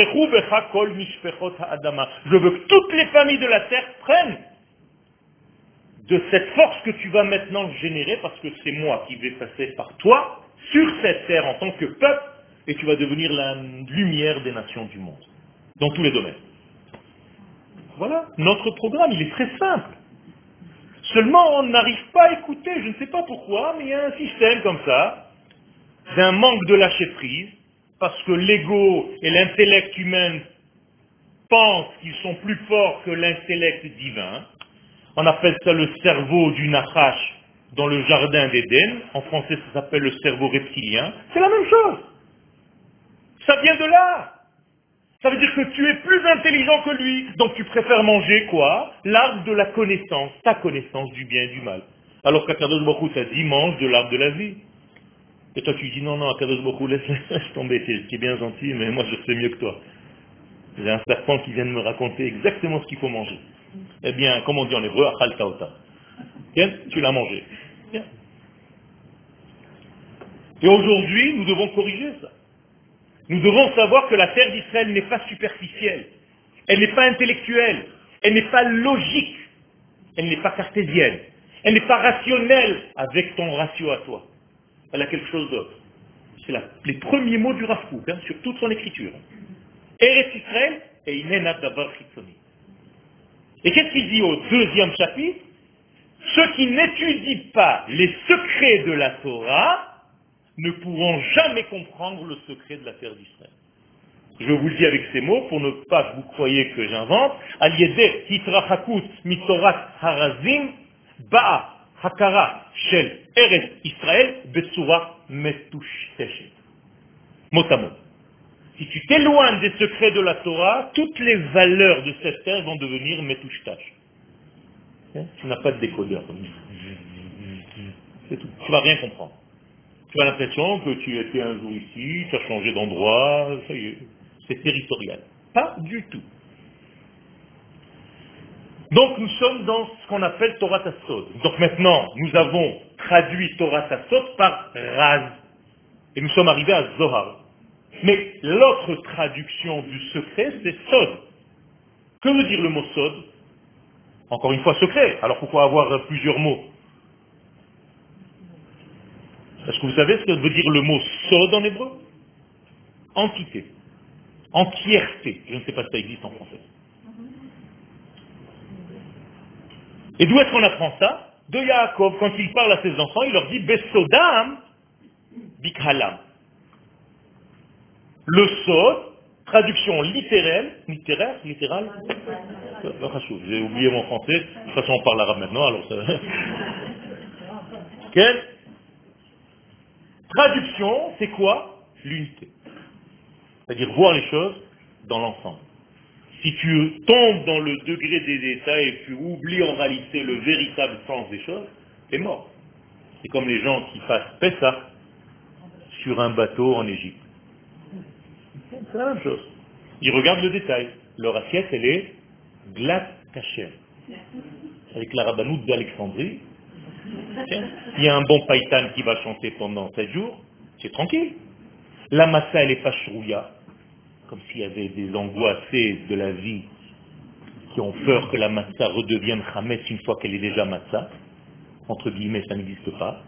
veux que toutes les familles de la terre prennent de cette force que tu vas maintenant générer, parce que c'est moi qui vais passer par toi sur cette terre en tant que peuple, et tu vas devenir la lumière des nations du monde, dans tous les domaines. Voilà, notre programme, il est très simple. Seulement, on n'arrive pas à écouter, je ne sais pas pourquoi, mais il y a un système comme ça, d'un manque de lâcher prise, parce que l'ego et l'intellect humain pensent qu'ils sont plus forts que l'intellect divin. On appelle ça le cerveau du Nachash dans le jardin d'Éden. En français, ça s'appelle le cerveau reptilien. C'est la même chose. Ça vient de là. Ça veut dire que tu es plus intelligent que lui. Donc tu préfères manger quoi? L'arbre de la connaissance, ta connaissance du bien et du mal. Alors qu'Akadosh Baruch Hu t'a dit, mange de l'arbre de la vie. Et toi tu dis, non, Akadosh Baruch Hu, laisse tomber, tu es bien gentil, mais moi je sais mieux que toi. J'ai un serpent qui vient de me raconter exactement ce qu'il faut manger. Eh bien, comme on dit en hébreu, achal taota. Bien, tu l'as mangé. Bien. Et aujourd'hui, nous devons corriger ça. Nous devons savoir que la terre d'Israël n'est pas superficielle. Elle n'est pas intellectuelle. Elle n'est pas logique. Elle n'est pas cartésienne. Elle n'est pas rationnelle avec ton ratio à toi. Elle a quelque chose d'autre. C'est les premiers mots du Rav Kook, sur toute son écriture. Eretz Israël et Inena Davar Chitzoni. Et qu'est-ce qu'il dit au deuxième chapitre? Ceux qui n'étudient pas les secrets de la Torah ne pourront jamais comprendre le secret de la terre d'Israël. Je vous le dis avec ces mots pour ne pas que vous croyiez que j'invente. Al-Yedeh hitrachakut mitorat harazim ba'a hakara shel Eretz Israël betsura metusheshet. Mot à mot. Si tu t'éloignes des secrets de la Torah, toutes les valeurs de cette terre vont devenir metushtash. Tu n'as pas de décodeur. C'est tout. Tu ne vas rien comprendre. Tu as l'impression que tu étais un jour ici, tu as changé d'endroit, ça y est, c'est territorial. Pas du tout. Donc nous sommes dans ce qu'on appelle Torah Tassod. Donc maintenant, nous avons traduit Torah Tassod par Raz. Et nous sommes arrivés à Zohar. Mais l'autre traduction du secret, c'est Sod. Que veut dire le mot Sod? Encore une fois, secret. Alors pourquoi avoir plusieurs mots? Est-ce que vous savez ce que veut dire le mot Sod en hébreu? Entité. Entièreté. Je ne sais pas si ça existe en français. Et d'où est-ce qu'on apprend ça? De Yaakov, quand il parle à ses enfants, il leur dit Besodam Bikhalam. Le Sod, traduction littérale, j'ai oublié mon français, de toute façon on parle arabe maintenant, alors ça... Quelle traduction, c'est quoi? L'unité. C'est-à-dire voir les choses dans l'ensemble. Si tu tombes dans le degré des détails et tu oublies en réalité le véritable sens des choses, t'es mort. C'est comme les gens qui fassent Pessah sur un bateau en Égypte. C'est la même chose. Ils regardent le détail. Leur assiette, elle est glace cachère. Avec la rabbanoute d'Alexandrie, il y a un bon païtan qui va chanter pendant 7 jours, c'est tranquille. La massa, elle est pas chrouilla, comme s'il y avait des angoissés de la vie qui ont peur que la massa redevienne chametz une fois qu'elle est déjà massa. Entre guillemets, ça n'existe pas.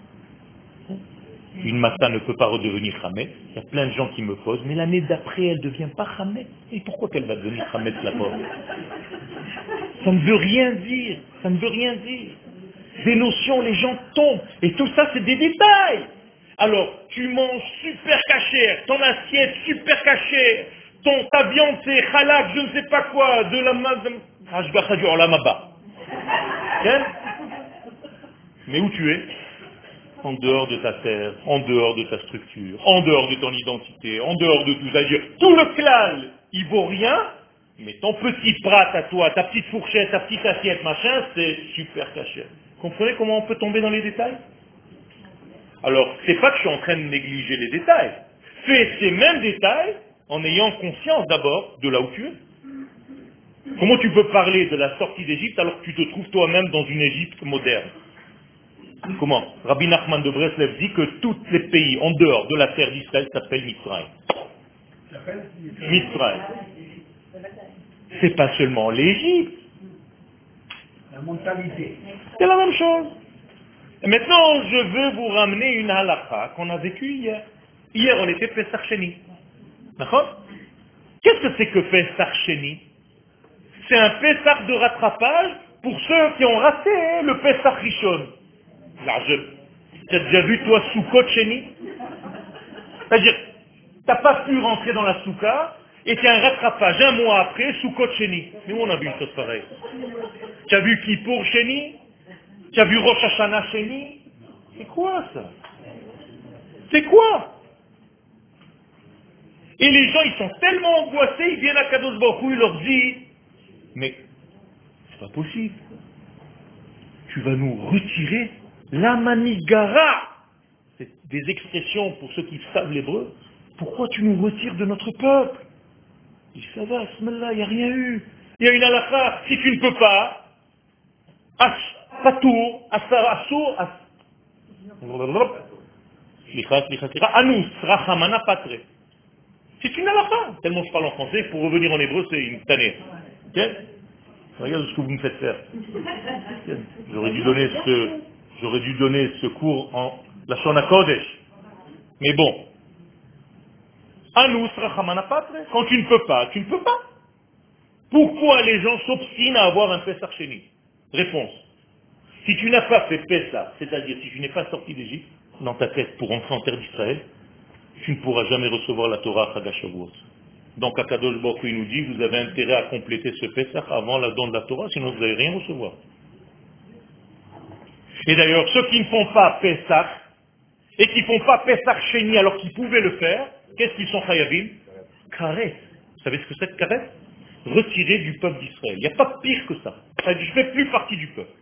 Une massa ne peut pas redevenir chametz. Il y a plein de gens qui me posent, mais l'année d'après, elle ne devient pas chametz. Et pourquoi qu'elle va devenir chametz, la pauvre? Ça ne veut rien dire. Ça ne veut rien dire. Des notions, les gens tombent. Et tout ça, c'est des détails. Alors, tu manges super cachère, ton assiette super cachère, ta viande c'est halak, je ne sais pas quoi, de la maba. Mais où tu es? En dehors de ta terre, en dehors de ta structure, en dehors de ton identité, en dehors de tout. C'est-à-dire, tout le clan, il vaut rien, mais ton petit prat à toi, ta petite fourchette, ta petite assiette, machin, c'est super caché. Comprenez comment on peut tomber dans les détails? Alors, c'est pas que je suis en train de négliger les détails. Fais ces mêmes détails en ayant conscience d'abord de là où tu es. Comment tu peux parler de la sortie d'Égypte alors que tu te trouves toi-même dans une Égypte moderne? Comment? Rabbi Nachman de Breslev dit que tous les pays en dehors de la terre d'Israël s'appellent Mitzrayim. Mitzrayim. C'est pas seulement l'Égypte. La mentalité. C'est la même chose. Et maintenant, je veux vous ramener une halakha qu'on a vécue hier. Hier, on était Pesach Sheni. D'accord? Qu'est-ce que c'est que Pesach Sheni? C'est un Pesach de rattrapage pour ceux qui ont raté le Pesach Rishon. Tu as déjà vu, toi, Sukkot Sheni? C'est-à-dire, tu n'as pas pu rentrer dans la Souka, et c'est un rattrapage, un mois après, Sukkot Sheni. Mais où on a vu une chose pareille? Tu as vu Kippour Sheni? Tu as vu Rosh Hashanah Sheni? C'est quoi ça? C'est quoi? Et les gens, ils sont tellement angoissés, ils viennent à Kadosh Baruch Hu, ils leur disent, mais c'est pas possible. Tu vas nous retirer la manigara. C'est des expressions pour ceux qui savent l'hébreu. Pourquoi tu nous retires de notre peuple? Il dit, ça va, Smallah, il n'y a rien eu. Il y a une halakha. Si tu ne peux pas, patour, assour, anus, rachamana patre. C'est une halakha. Tellement je parle en français, pour revenir en hébreu, c'est une tannée. Okay? Regarde ce que vous me faites faire. J'aurais dû donner ce cours en la Shona Kodesh. Mais bon. Anus rachamana patre. Quand tu ne peux pas, tu ne peux pas. Pourquoi les gens s'obstinent à avoir un Pesach Sheni? Réponse. Si tu n'as pas fait Pesach, c'est-à-dire si tu n'es pas sorti d'Égypte, dans ta tête pour entrer en terre d'Israël, tu ne pourras jamais recevoir la Torah Chag HaShavuot. Donc Akadosh Baruch Hu nous dit, vous avez intérêt à compléter ce Pesach avant la don de la Torah, sinon vous n'allez rien recevoir. Et d'ailleurs, ceux qui ne font pas Pesach, et qui ne font pas Pesach Sheni alors qu'ils pouvaient le faire, qu'est-ce qu'ils sont chayavim? Karet. Vous savez ce que c'est que karet? Retirer du peuple d'Israël. Il n'y a pas pire que ça. Ça dit, je ne fais plus partie du peuple.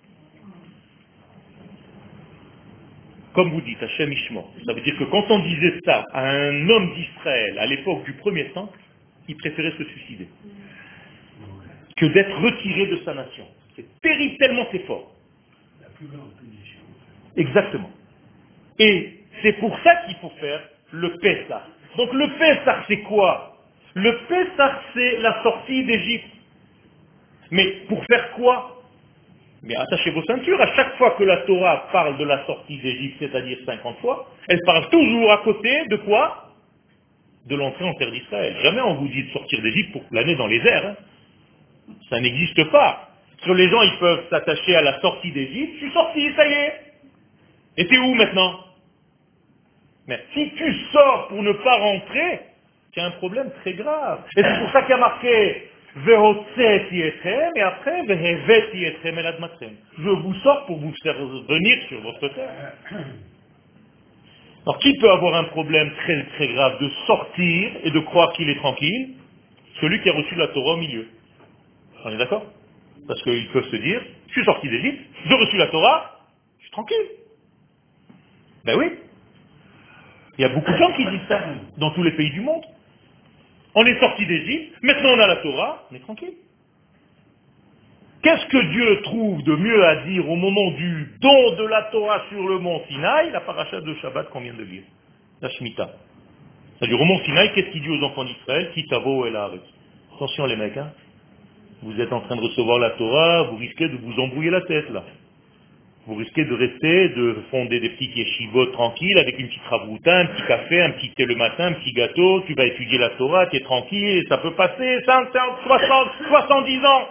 Comme vous dites, Hachem Ishmor. Ça veut dire que quand on disait ça à un homme d'Israël à l'époque du premier temple, il préférait se suicider que d'être retiré de sa nation. C'est terrible, tellement c'est fort. La plus grande punition. Exactement. Et c'est pour ça qu'il faut faire le Pessah. Donc le Pessah, c'est quoi? Le Pessah, c'est la sortie d'Égypte. Mais pour faire quoi? Mais attachez vos ceintures, à chaque fois que la Torah parle de la sortie d'Égypte, c'est-à-dire 50 fois, elle parle toujours à côté de quoi? De l'entrée en terre d'Israël. Jamais on vous dit de sortir d'Égypte pour planer dans les airs. Hein. Ça n'existe pas. Parce que les gens, ils peuvent s'attacher à la sortie d'Égypte. Je suis sorti, ça y est. Et t'es où maintenant? Mais si tu sors pour ne pas rentrer, tu as un problème très grave. Et c'est pour ça qu'il y a marqué Vehotzeti etrem et après Veheveti etrem el admatrem. Je vous sors pour vous faire venir sur votre terre. Alors qui peut avoir un problème très très grave de sortir et de croire qu'il est tranquille? Celui qui a reçu la Torah au milieu. On est d'accord? Parce qu'ils peuvent se dire, je suis sorti d'Égypte, j'ai reçu la Torah, je suis tranquille. Ben oui. Il y a beaucoup de gens qui disent ça dans tous les pays du monde. On est sorti d'Égypte, maintenant on a la Torah, on est tranquille. Qu'est-ce que Dieu trouve de mieux à dire au moment du don de la Torah sur le mont Sinaï, la paracha de Shabbat qu'on vient de lire, la Shemitah. C'est-à-dire au mont Sinaï, qu'est-ce qu'il dit aux enfants d'Israël? Kitavo el haaretz. Attention les mecs, hein. Vous êtes en train de recevoir la Torah, vous risquez de vous embrouiller la tête là. Vous risquez de rester, de fonder des petits yeshivot tranquilles avec une petite ravouta, un petit café, un petit thé le matin, un petit gâteau, tu vas étudier la Torah, tu es tranquille, et ça peut passer 50, 60, 70 ans.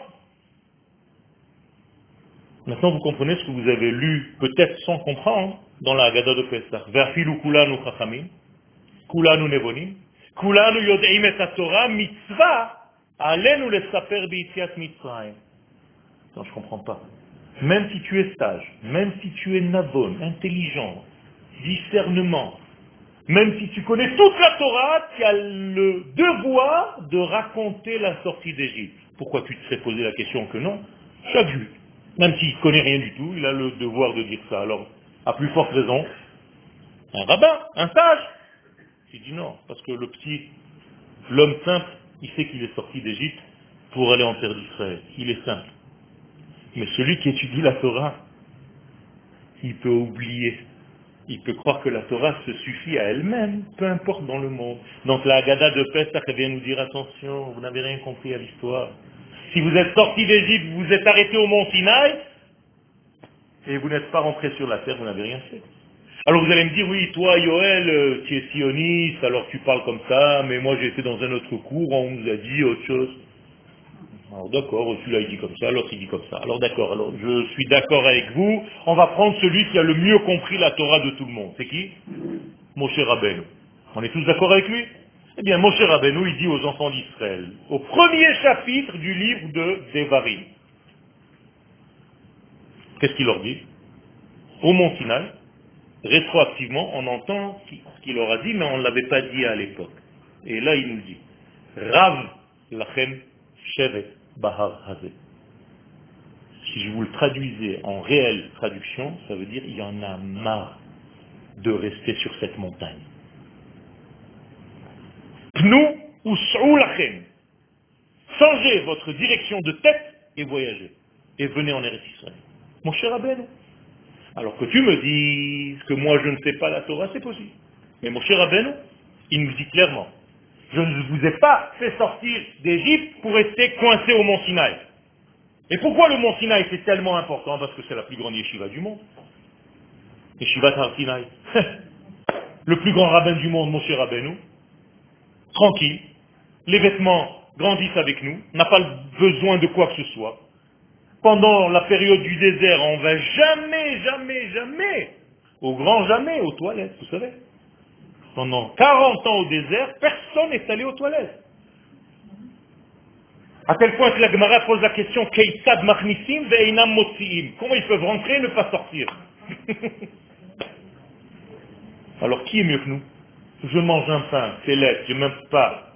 Maintenant vous comprenez ce que vous avez lu, peut-être sans comprendre, dans la Haggadah de Pesach. Ve'afilu kulanu chachamim, kulanu nevonim, kulanu yodeim et Torah, mitzvah, alenu lesaper b'yitziat Mitzrayim. Non, je comprends pas. Même si tu es sage, même si tu es nabon, intelligent, discernement, même si tu connais toute la Torah, tu as le devoir de raconter la sortie d'Égypte. Pourquoi tu te serais posé la question que non? Chaque juif, même s'il ne connaît rien du tout, il a le devoir de dire ça. Alors, à plus forte raison, un rabbin, un sage. Il dit non, parce que l'homme simple, il sait qu'il est sorti d'Égypte pour aller en terre d'Israël. Il est simple. Mais celui qui étudie la Torah, il peut oublier. Il peut croire que la Torah se suffit à elle-même, peu importe dans le monde. Donc la Haggadah de Pesach vient nous dire attention, vous n'avez rien compris à l'histoire. Si vous êtes sorti d'Égypte, vous vous êtes arrêté au mont Sinaï, et vous n'êtes pas rentré sur la terre, vous n'avez rien fait. Alors vous allez me dire, oui, toi Yoël, tu es sioniste, alors tu parles comme ça, mais moi j'ai été dans un autre cours, on nous a dit autre chose. Alors d'accord, celui-là il dit comme ça, l'autre il dit comme ça. Alors d'accord, alors je suis d'accord avec vous, on va prendre celui qui a le mieux compris la Torah de tout le monde. C'est qui? Moshe Rabbeinu. On est tous d'accord avec lui? Eh bien, Moshe Rabbeinu, il dit aux enfants d'Israël, au premier chapitre du livre de Devarim, qu'est-ce qu'il leur dit? Au mont Sinaï, rétroactivement, on entend ce qu'il leur a dit, mais on ne l'avait pas dit à l'époque. Et là, il nous dit, Rav lachem shevet bahar hazeh. Si je vous le traduisais en réelle traduction, ça veut dire il y en a marre de rester sur cette montagne. Pnou ou s'ou lachem. Changez votre direction de tête et voyagez. Et venez en Eretz Israël. Mon cher Rabbeinu. Alors que tu me dises que moi je ne sais pas la Torah, c'est possible. Mais mon cher Rabbeinu, il nous dit clairement, je ne vous ai pas fait sortir d'Égypte pour rester coincé au mont Sinaï. Et pourquoi le mont Sinaï c'est tellement important? Parce que c'est la plus grande yeshiva du monde. Yeshiva Har Sinaï. Le plus grand rabbin du monde, mon cher Rabbeinu, tranquille, les vêtements grandissent avec nous, on n'a pas besoin de quoi que ce soit. Pendant la période du désert, on ne va jamais, au grand jamais, aux toilettes, vous savez. Pendant 40 ans au désert, personne n'est allé aux toilettes. À tel point que la Gemara pose la question Keitzad machnisim ve'einam motziim. Comment ils peuvent rentrer et ne pas sortir? Alors qui est mieux que nous? Je mange un pain, c'est laid, je même pas.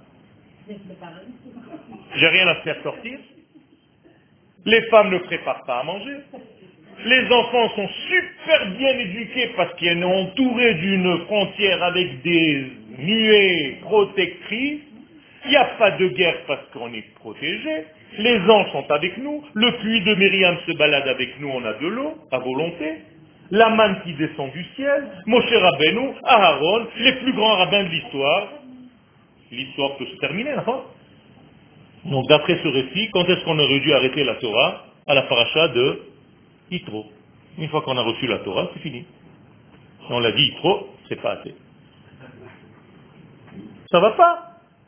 J'ai rien à faire sortir. Les femmes ne préparent pas à manger. Les enfants sont super bien éduqués parce qu'ils sont entourés d'une frontière avec des nuées protectrices. Il n'y a pas de guerre parce qu'on est protégé. Les anges sont avec nous. Le puits de Myriam se balade avec nous. On a de l'eau à volonté. La manne qui descend du ciel. Moshe Rabbeinu, Aaron, les plus grands rabbins de l'histoire. L'histoire peut se terminer, non? Donc d'après ce récit, quand est-ce qu'on aurait dû arrêter la Torah? À la paracha de Yitro. Une fois qu'on a reçu la Torah, c'est fini. On l'a dit Yitro, c'est pas assez. Ça va pas.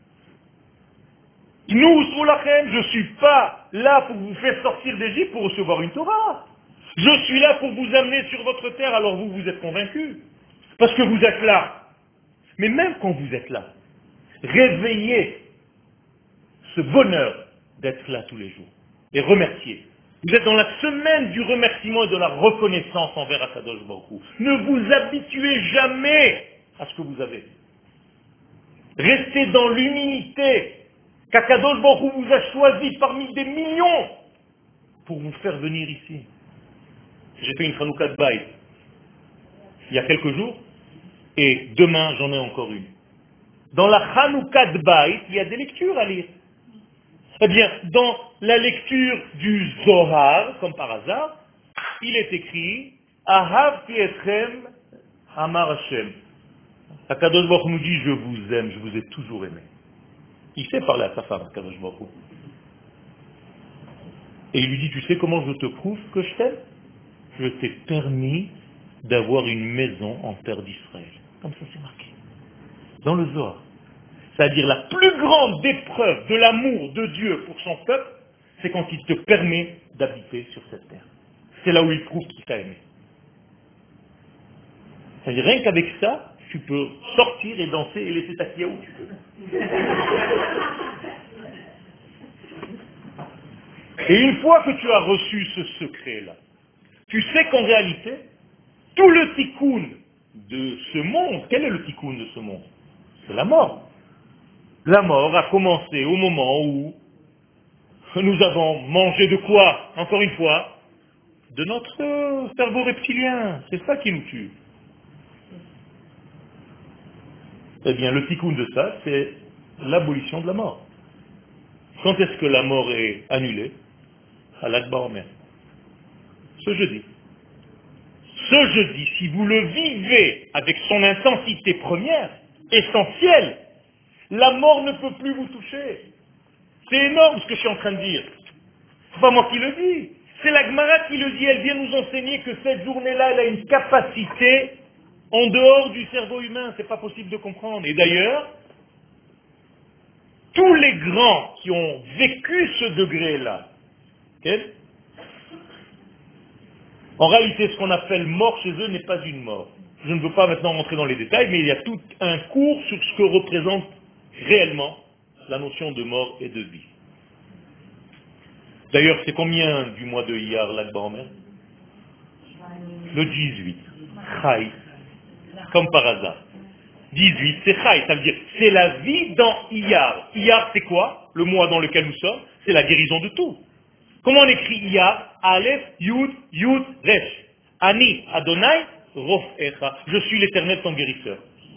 Nous, Soulachem, je ne suis pas là pour vous faire sortir d'Égypte pour recevoir une Torah. Je suis là pour vous amener sur votre terre, alors vous êtes convaincus. Parce que vous êtes là. Mais même quand vous êtes là, réveillez ce bonheur d'être là tous les jours. Et remerciez. Vous êtes dans la semaine du remerciement et de la reconnaissance envers Akadosh Baruch Hu. Ne vous habituez jamais à ce que vous avez. Restez dans l'humilité qu'Akadosh Baruch Hu vous a choisi parmi des millions pour vous faire venir ici. J'ai fait une Chanouka de Baït il y a quelques jours et demain j'en ai encore une. Dans la Chanouka de Baït, il y a des lectures à lire. Eh bien, dans la lecture du Zohar, comme par hasard, il est écrit Ahavti etchem Amar Hashem. Akadosh Baruch Hu nous dit je vous aime, je vous ai toujours aimé. Il sait parler à sa femme, Akadosh Baruch Hu. Et il lui dit tu sais comment je te prouve que je t'aime? Je t'ai permis d'avoir une maison en terre d'Israël. Comme ça c'est marqué. Dans le Zohar. C'est-à-dire la plus grande épreuve de l'amour de Dieu pour son peuple, c'est quand il te permet d'habiter sur cette terre. C'est là où il prouve qu'il t'a aimé. C'est-à-dire rien qu'avec ça, tu peux sortir et danser et laisser ta kia où tu veux. Et une fois que tu as reçu ce secret-là, tu sais qu'en réalité, tout le tikkun de ce monde, quel est le tikkun de ce monde? C'est la mort. La mort a commencé au moment où nous avons mangé de quoi? Encore une fois, de notre cerveau reptilien. C'est ça qui nous tue. Eh bien, le tikkun de ça, c'est l'abolition de la mort. Quand est-ce que la mort est annulée? À l'Akba Omer. Ce jeudi. Ce jeudi, si vous le vivez avec son intensité première, essentielle, la mort ne peut plus vous toucher. C'est énorme ce que je suis en train de dire. C'est pas moi qui le dis. C'est la Gemara qui le dit. Elle vient nous enseigner que cette journée-là, elle a une capacité en dehors du cerveau humain. C'est pas possible de comprendre. Et d'ailleurs, tous les grands qui ont vécu ce degré-là, ok, en réalité, ce qu'on appelle mort chez eux n'est pas une mort. Je ne veux pas maintenant rentrer dans les détails, mais il y a tout un cours sur ce que représente réellement la notion de mort et de vie. D'ailleurs, c'est combien du mois de Iyar, l'Akba Omer? Le 18. Chai. Comme par hasard. 18, c'est Chai, ça veut dire c'est la vie dans Iyar. Iyar, c'est quoi? Le mois dans lequel nous sommes, c'est la guérison de tout. Comment on écrit Iyar? Aleph, Yud, Yud, Resh. Ani, Adonai, Rofecha. Je suis l'Éternel, ton guérisseur.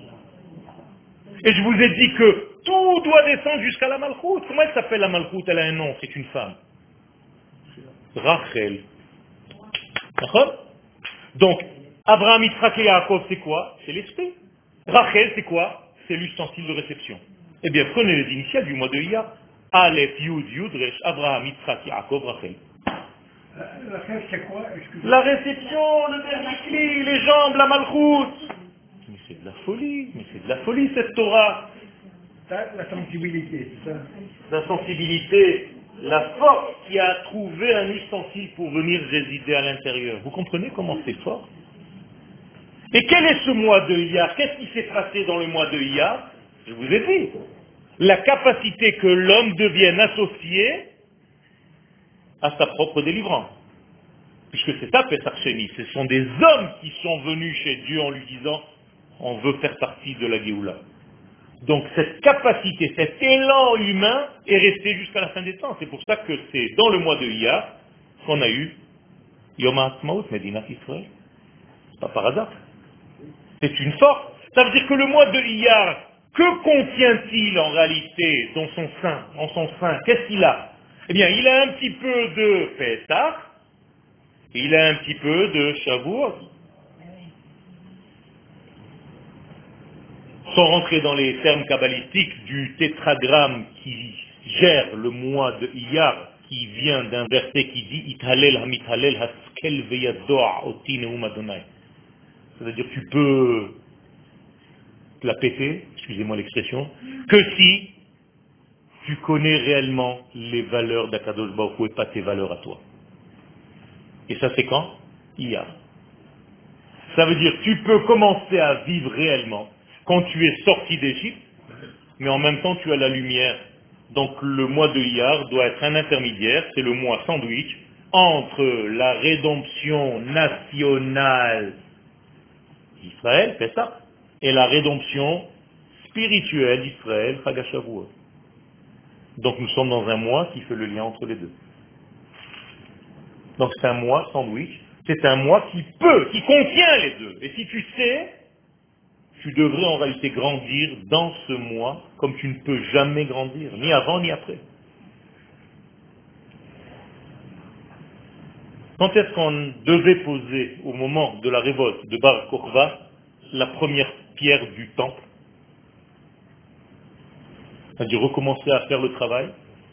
Et je vous ai dit que tout doit descendre jusqu'à la Malchoute. Comment elle s'appelle la Malchoute? Elle a un nom, c'est une femme. Rachel. D'accord? Donc, Abraham, Yitzhak et Yaakov, c'est quoi? C'est l'esprit. Rachel, c'est quoi? C'est l'ustensile de réception. Eh bien, prenez les initiales du mois de Iyar. Aleph, Yud, Yud, Resh, Abraham, Yitzhak, Yaakov, Rachel. Rachel, c'est quoi? La réception, le vernicli, les jambes, la malchoute. Mais c'est de la folie, cette Torah. La sensibilité, c'est ça. La sensibilité, la force qui a trouvé un ustensile pour venir résider à l'intérieur. Vous comprenez comment c'est fort? Et quel est ce mois de Iyar? Qu'est-ce qui s'est passé dans le mois de Iyar? Je vous ai dit. La capacité que l'homme devienne associé à sa propre délivrance. Puisque c'est ça, Pesach Sheni. Ce sont des hommes qui sont venus chez Dieu en lui disant on veut faire partie de la Géoula. Donc cette capacité, cet élan humain est resté jusqu'à la fin des temps. C'est pour ça que c'est dans le mois de Iyar qu'on a eu Yom HaAtzmaut, Medinat Israël. C'est pas par hasard. C'est une force. Ça veut dire que le mois de Iyar, que contient-il en réalité dans son sein, en son sein? Qu'est-ce qu'il a? Eh bien, il a un petit peu de Pesach, et il a un petit peu de Shavuot. Sans rentrer dans les termes kabbalistiques du tétragramme qui gère le mois de Iyar, qui vient d'un verset qui dit Ithalel hamithalel haskel veyadoa oti neum Adonai. C'est-à-dire tu peux te la péter, excusez-moi l'expression, que si tu connais réellement les valeurs d'Akadosh Baruch Hu et pas tes valeurs à toi. Et ça c'est quand? Iyar. Ça veut dire tu peux commencer à vivre réellement quand tu es sorti d'Égypte, mais en même temps tu as la lumière. Donc le mois de Iyar doit être un intermédiaire, c'est le mois sandwich, entre la rédemption nationale d'Israël, c'est ça, et la rédemption spirituelle d'Israël, Chag HaShavuot. Donc nous sommes dans un mois qui fait le lien entre les deux. Donc c'est un mois sandwich, c'est un mois qui contient les deux. Et si tu sais, tu devrais en réalité grandir dans ce mois comme tu ne peux jamais grandir, ni avant ni après. Quand est-ce qu'on devait poser, au moment de la révolte de Bar Kokhba, la première pierre du temple? C'est-à-dire recommencer à faire le travail?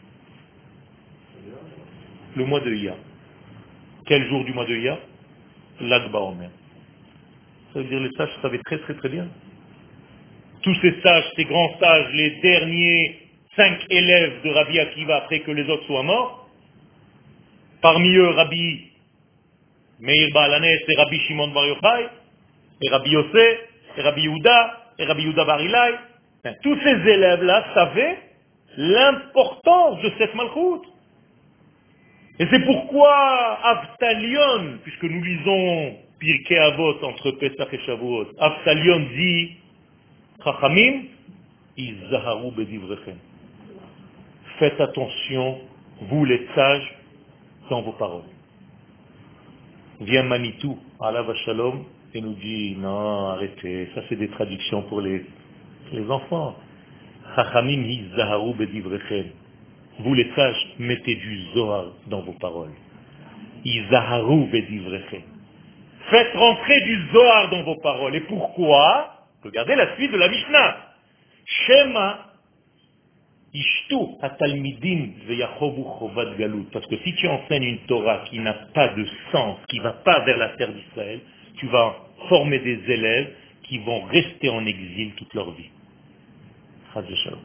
Le mois de Iyar. Quel jour du mois de Iyar? L'Akba Omer. Ça veut dire les sages savaient très très très bien. Tous ces sages, ces grands sages, les derniers 5 élèves de Rabbi Akiva après que les autres soient morts, parmi eux Rabbi Meir Baal Hanès et Rabbi Shimon Bar Yochai, et Rabbi Yossé, et Rabbi Yehuda, et Rabbi Yehuda Bar Ilai, tous ces élèves-là savaient l'importance de cette malchoute. Et c'est pourquoi Avtalion, puisque nous lisons Pirkei Avot entre Pesach et Shavuot, Avtalion dit Chachamim, Izaharu bedivrechem. Faites attention, vous les sages, dans vos paroles. Vient Manitou, Alav Shalom, et nous dit non, arrêtez, ça c'est des traductions pour les enfants. Chachamim, Izaharu bedivrechem. Vous les sages, mettez du Zohar dans vos paroles. Izaharu bedivrechem. Faites rentrer du Zohar dans vos paroles. Et pourquoi? Regardez la suite de la Mishnah. Shema ishtu hatalmidim veyachovu chovat galut. Parce que si tu enseignes une Torah qui n'a pas de sens, qui ne va pas vers la terre d'Israël, tu vas former des élèves qui vont rester en exil toute leur vie. Chas v'shalom.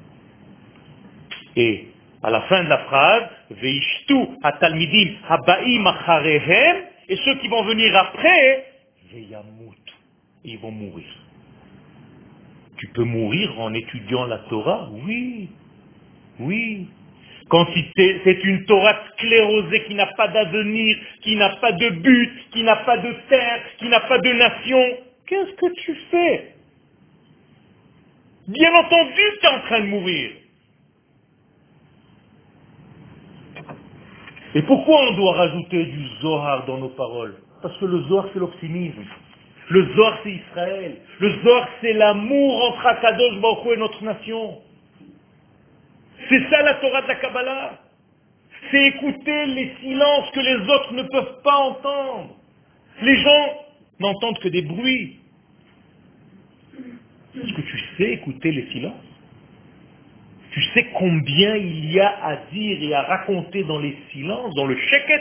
Et à la fin de la phrase, veishtu hatalmidim habaim acharehem, et ceux qui vont venir après, veyamut, ils vont mourir. Tu peux mourir en étudiant la Torah? Oui, oui. Quand c'est une Torah sclérosée qui n'a pas d'avenir, qui n'a pas de but, qui n'a pas de terre, qui n'a pas de nation, qu'est-ce que tu fais? Bien entendu, tu es en train de mourir. Et pourquoi on doit rajouter du Zohar dans nos paroles? Parce que le Zohar, c'est l'optimisme. Le Zohar, c'est Israël. Le Zohar, c'est l'amour entre Akadosh Baruch Hu et notre nation. C'est ça la Torah de la Kabbalah. C'est écouter les silences que les autres ne peuvent pas entendre. Les gens n'entendent que des bruits. Est-ce que tu sais écouter les silences? Tu sais combien il y a à dire et à raconter dans les silences, dans le sheket?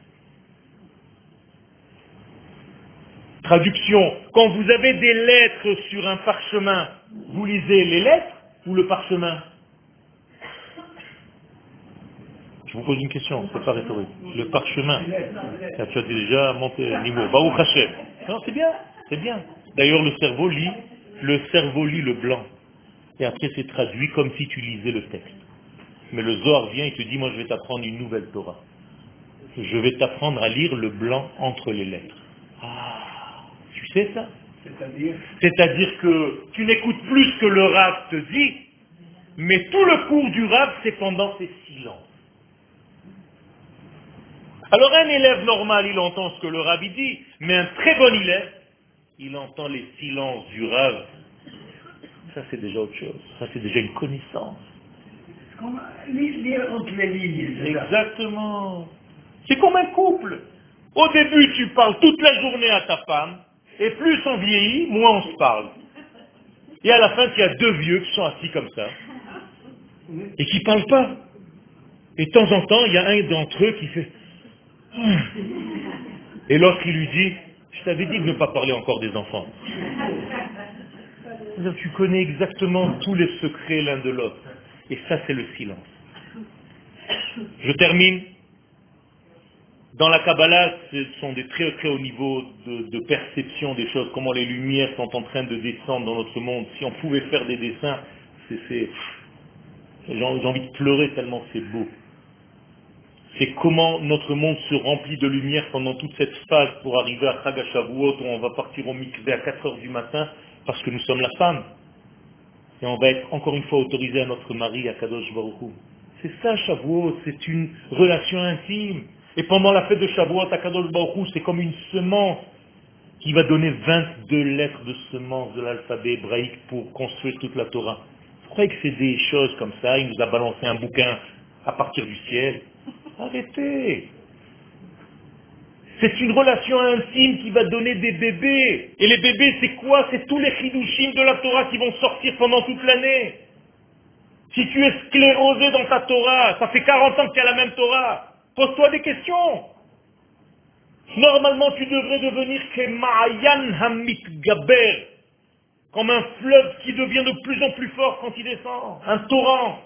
Traduction, quand vous avez des lettres sur un parchemin, vous lisez les lettres ou le parchemin? Je vous pose une question, c'est pas rhétorique. Le parchemin. Là, tu as déjà monté le niveau. Baruch Hashem. Non, c'est bien, c'est bien. D'ailleurs, le cerveau lit le blanc. Et après, c'est traduit comme si tu lisais le texte. Mais le Zohar vient et te dit, moi, je vais t'apprendre une nouvelle Torah. Je vais t'apprendre à lire le blanc entre les lettres. Ah, tu sais ça? C'est-à-dire que tu n'écoutes plus ce que le Rav te dit, mais tout le cours du Rav, c'est pendant ces silences. Alors un élève normal, il entend ce que le Rav dit, mais un très bon élève, il entend les silences du Rav. Ça, c'est déjà autre chose. Ça, c'est déjà une connaissance. Comme lire entre les lignes. Exactement. C'est comme un couple. Au début, tu parles toute la journée à ta femme, et plus on vieillit, moins on se parle. Et à la fin, il y a deux vieux qui sont assis comme ça, et qui ne parlent pas. Et de temps en temps, il y a un d'entre eux qui fait... Et l'autre, il lui dit, je t'avais dit de ne pas parler encore des enfants. C'est-à-dire, tu connais exactement tous les secrets l'un de l'autre. Et ça, c'est le silence. Je termine. Dans la Kabbalah, ce sont des très très hauts niveaux de perception des choses, comment les lumières sont en train de descendre dans notre monde. Si on pouvait faire des dessins, j'ai envie de pleurer tellement c'est beau. C'est comment notre monde se remplit de lumière pendant toute cette phase pour arriver à Chag HaShavuot, où on va partir au mikvé à 4 heures du matin, parce que nous sommes la femme. Et on va être encore une fois autorisé à notre mari, à Kadosh Baruch Hu. C'est ça Shavuot, c'est une relation intime. Et pendant la fête de Shavuot, à Kadosh Baruch Hu, c'est comme une semence qui va donner 22 lettres de semence de l'alphabet hébraïque pour construire toute la Torah. Vous croyez que c'est des choses comme ça? Il nous a balancé un bouquin à partir du ciel. Arrêtez! C'est une relation intime qui va donner des bébés. Et les bébés, c'est quoi? C'est tous les chidushim de la Torah qui vont sortir pendant toute l'année. Si tu es sclérosé dans ta Torah, ça fait 40 ans que tu as la même Torah, pose-toi des questions. Normalement, tu devrais devenir Kema'ayan Hamitgaber, comme un fleuve qui devient de plus en plus fort quand il descend, un torrent.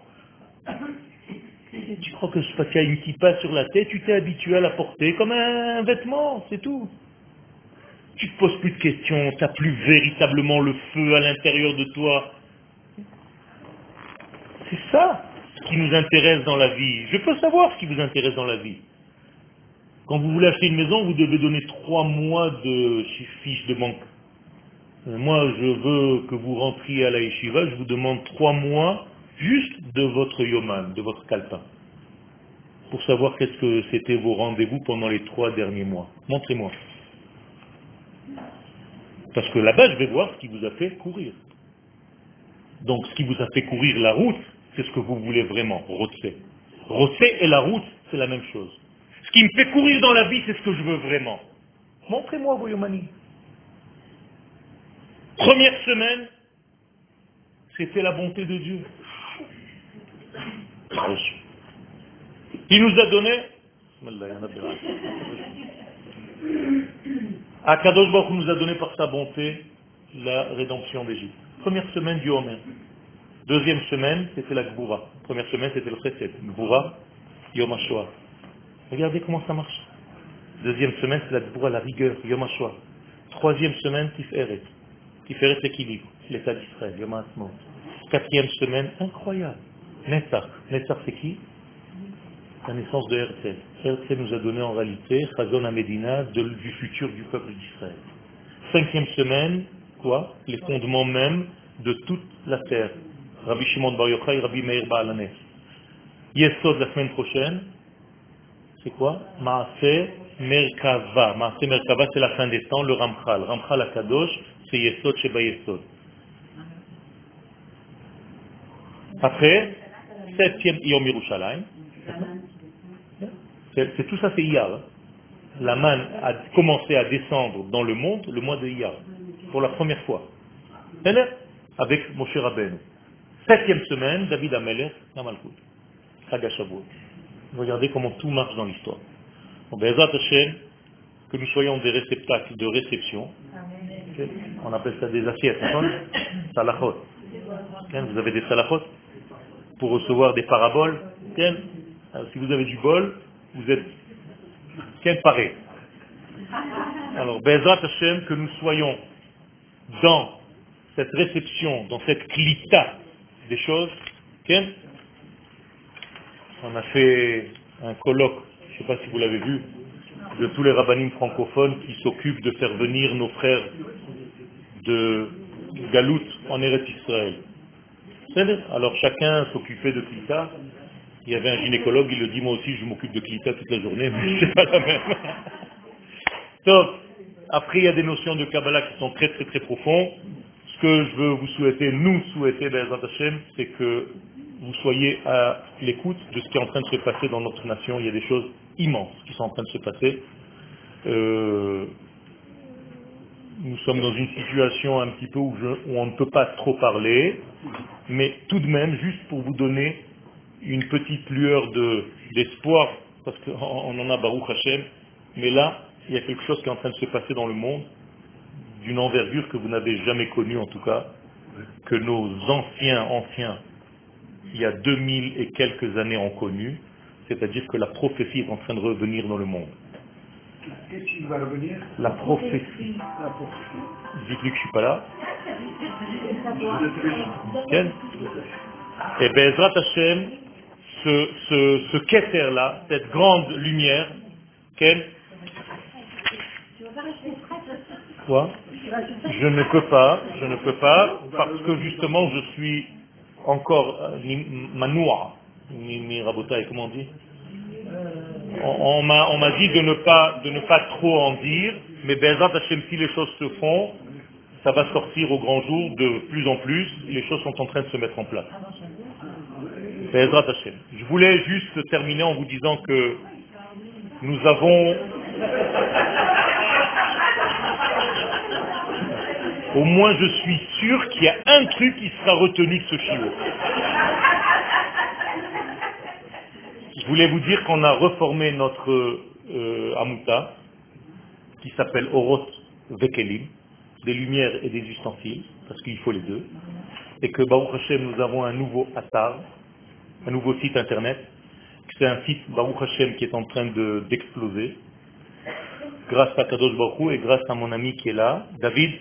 Tu crois que parce qu'il y a une kippa sur la tête, tu t'es habitué à la porter comme un vêtement, c'est tout. Tu ne te poses plus de questions, tu n'as plus véritablement le feu à l'intérieur de toi. C'est ça qui nous intéresse dans la vie. Je peux savoir ce qui vous intéresse dans la vie. Quand vous voulez acheter une maison, vous devez donner 3 mois de fiche de banque. Moi, je veux que vous rentriez à la yeshiva, je vous demande 3 mois juste de votre yoman, de votre calepin, pour savoir qu'est-ce que c'était vos rendez-vous pendant les 3 derniers mois. Montrez-moi. Parce que là-bas, je vais voir ce qui vous a fait courir. Donc, ce qui vous a fait courir la route, c'est ce que vous voulez vraiment, Rotsé. Rossé et la route, c'est la même chose. Ce qui me fait courir dans la vie, c'est ce que je veux vraiment. Montrez-moi vos Yomani. Première semaine, c'était la bonté de Dieu. Il nous a donné, Akadosh Baruch Hu nous a donné par sa bonté la rédemption d'Égypte. Première semaine du Homer. Deuxième semaine, c'était la Gboura. Première semaine, c'était le Chesed. Gboura, Yom HaShoah. Regardez comment ça marche. Deuxième semaine, c'est la Gboura, la rigueur, Yom HaShoah. Troisième semaine, Tiferet. Tiferet, l'équilibre, l'État d'Israël, Yom HaAtzmaut. Quatrième semaine, incroyable. Netzach. Netzach, c'est qui? La naissance de Herzl. Herzl nous a donné en réalité Chazon HaMedina du futur du peuple d'Israël. Cinquième semaine, quoi? Les fondements même de toute la terre. Rabbi Shimon Bar Yochai, Rabbi Meir Baal HaNes. Yesod la semaine prochaine, c'est quoi? Maaseh Merkava. Maaseh Merkava, c'est la fin des temps, le Ramchal. Ramchal HaKadosh, c'est Yesod Sheba Yesod. Après, septième Yom Yerushalayim. C'est tout ça, c'est Iyar. Hein. La manne a commencé à descendre dans le monde le mois de Iyar, pour la première fois. Avec Moshe Rabbeinu. Septième semaine, David Amelech, Namalkout. Chag HaShavuot. Regardez comment tout marche dans l'histoire. Be'ezrat Hashem, que nous soyons des réceptacles de réception. On appelle ça des assiettes, salachot. Vous avez des salachot pour recevoir des paraboles. Alors, si vous avez du bol, vous êtes paré. Alors, Be'ezrat Hashem, que nous soyons dans cette réception, dans cette klita des choses. On a fait un colloque, je ne sais pas si vous l'avez vu, de tous les rabbinim francophones qui s'occupent de faire venir nos frères de Galout en Eretz Israël. Alors chacun s'occupait de klita. Il y avait un gynécologue, il le dit, moi aussi je m'occupe de klita toute la journée, mais c'est pas la même. Donc, après il y a des notions de Kabbalah qui sont très très très profondes. Ce que je veux vous souhaiter, nous souhaiter, Be'ezrat Hashem, c'est que vous soyez à l'écoute de ce qui est en train de se passer dans notre nation. Il y a des choses immenses qui sont en train de se passer. Nous sommes dans une situation un petit peu où on ne peut pas trop parler, mais tout de même, juste pour vous donner une petite lueur d'espoir, parce qu'on en a Baruch Hashem, mais là, il y a quelque chose qui est en train de se passer dans le monde, d'une envergure que vous n'avez jamais connue en tout cas, que nos anciens, il y a 2000 et quelques années ont connu, c'est-à-dire que la prophétie est en train de revenir dans le monde. Qu'est-ce qui va revenir? La prophétie. Dites-lui que je ne suis pas là. Et Be'ezrat Hashem, ce Keter-là, cette grande lumière, quelle? Quoi? Je ne peux pas, parce que justement je suis encore manoua, mi rabotai, comment on dit? On m'a dit de ne pas trop en dire, mais Be'ezrat Hashem, si les choses se font, ça va sortir au grand jour de plus en plus, les choses sont en train de se mettre en place. Be'ezrat Hashem. Je voulais juste terminer en vous disant que nous avons au moins je suis sûr qu'il y a un truc qui sera retenu de ce shiur. Je voulais vous dire qu'on a reformé notre Amuta, qui s'appelle Orot Vekelim, des lumières et des ustensiles, parce qu'il faut les deux, et que Baruch Hashem, nous avons un nouveau atar, un nouveau site internet. C'est un site Baruch Hashem qui est en train d'exploser, grâce à Kadosh Baruch Hu et grâce à mon ami qui est là, David,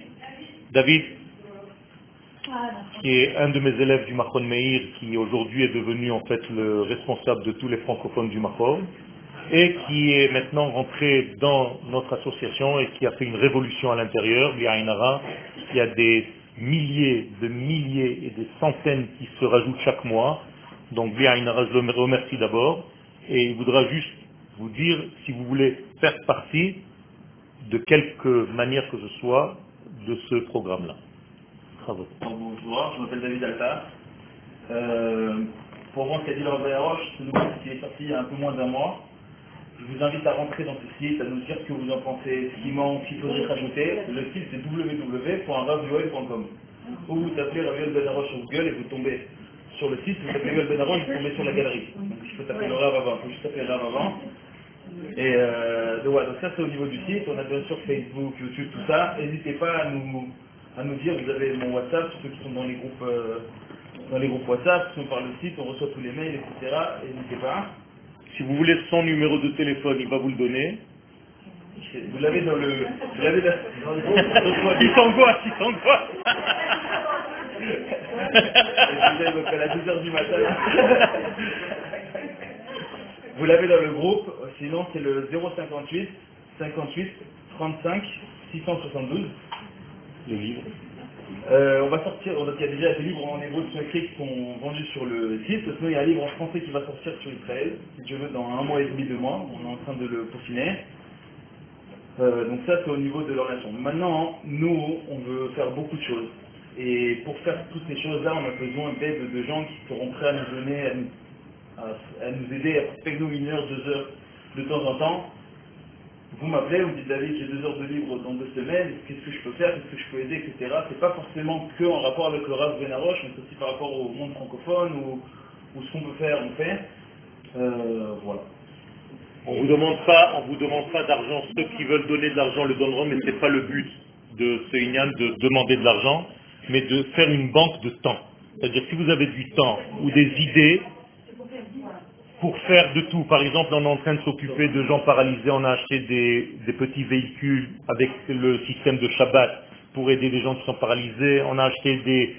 qui est un de mes élèves du Machon Meir, qui aujourd'hui est devenu en fait le responsable de tous les francophones du Machon, et qui est maintenant rentré dans notre association et qui a fait une révolution à l'intérieur, l'Aïnara. Il y a des milliers et des centaines qui se rajoutent chaque mois. Donc l'Aïnara, je le remercie d'abord, et il voudra juste vous dire si vous voulez faire partie de quelque manière que ce soit de ce programme-là. Bravo. Bonjour, je m'appelle David Alta. pour voir ce qu'a dit le Rav Roche, ce nouveau site qui est sorti il y a un peu moins d'un mois. Je vous invite à rentrer dans ce site, à nous dire ce que vous en pensez, ce qui manque, s'il faudrait rajouter. Le site c'est www.ravyoel.com. Ou vous tapez Ravyoel Ben Arosh sur Google et vous tombez sur le site, vous tapez Ravyoel Ben Arosh, vous tombez sur la galerie. Donc il faut taper le Rav avant, il faut juste taper le Rav avant. Et donc voilà, donc ça c'est au niveau du site, on a bien sûr Facebook, YouTube, tout ça. N'hésitez pas à nous dire, vous avez mon WhatsApp, ceux qui sont dans les groupes WhatsApp, qui sont par le site, on reçoit tous les mails, etc. N'hésitez pas. Si vous voulez son numéro de téléphone, il va vous le donner. Vous l'avez dans le groupe. Il s'angoisse. Donc à 10h du matin. Vous l'avez dans le groupe, sinon c'est le 058 58 35 672. Le livre. On va sortir, donc il y a déjà des livres en hébreu qui sont écrits qui sont vendus sur le site. Sinon il y a un livre en français qui va sortir sur Israël, si tu veux, dans 1 mois et demi, 2 mois. On est en train de le peaufiner. Donc ça c'est au niveau de l'orientation. Maintenant, nous, on veut faire beaucoup de choses. Et pour faire toutes ces choses-là, on a besoin d'aide de gens qui seront prêts à nous donner, à nous aider, à faire nous 1 heure, 2 heures de temps en temps. Vous m'appelez, vous me dites David, j'ai 2 heures de libre dans 2 semaines, qu'est-ce que je peux faire, qu'est-ce que je peux aider, etc. C'est pas forcément que en rapport avec le Rav Ben Arosh, mais c'est aussi par rapport au monde francophone ou ce qu'on peut faire, on fait. Voilà. On vous demande pas d'argent. Ceux qui veulent donner de l'argent le donneront, mais c'est pas le but de ce Inyan de demander de l'argent, mais de faire une banque de temps. C'est-à-dire si vous avez du temps ou des idées pour faire de tout. Par exemple, on est en train de s'occuper de gens paralysés, on a acheté des petits véhicules avec le système de Shabbat pour aider les gens qui sont paralysés, on a acheté des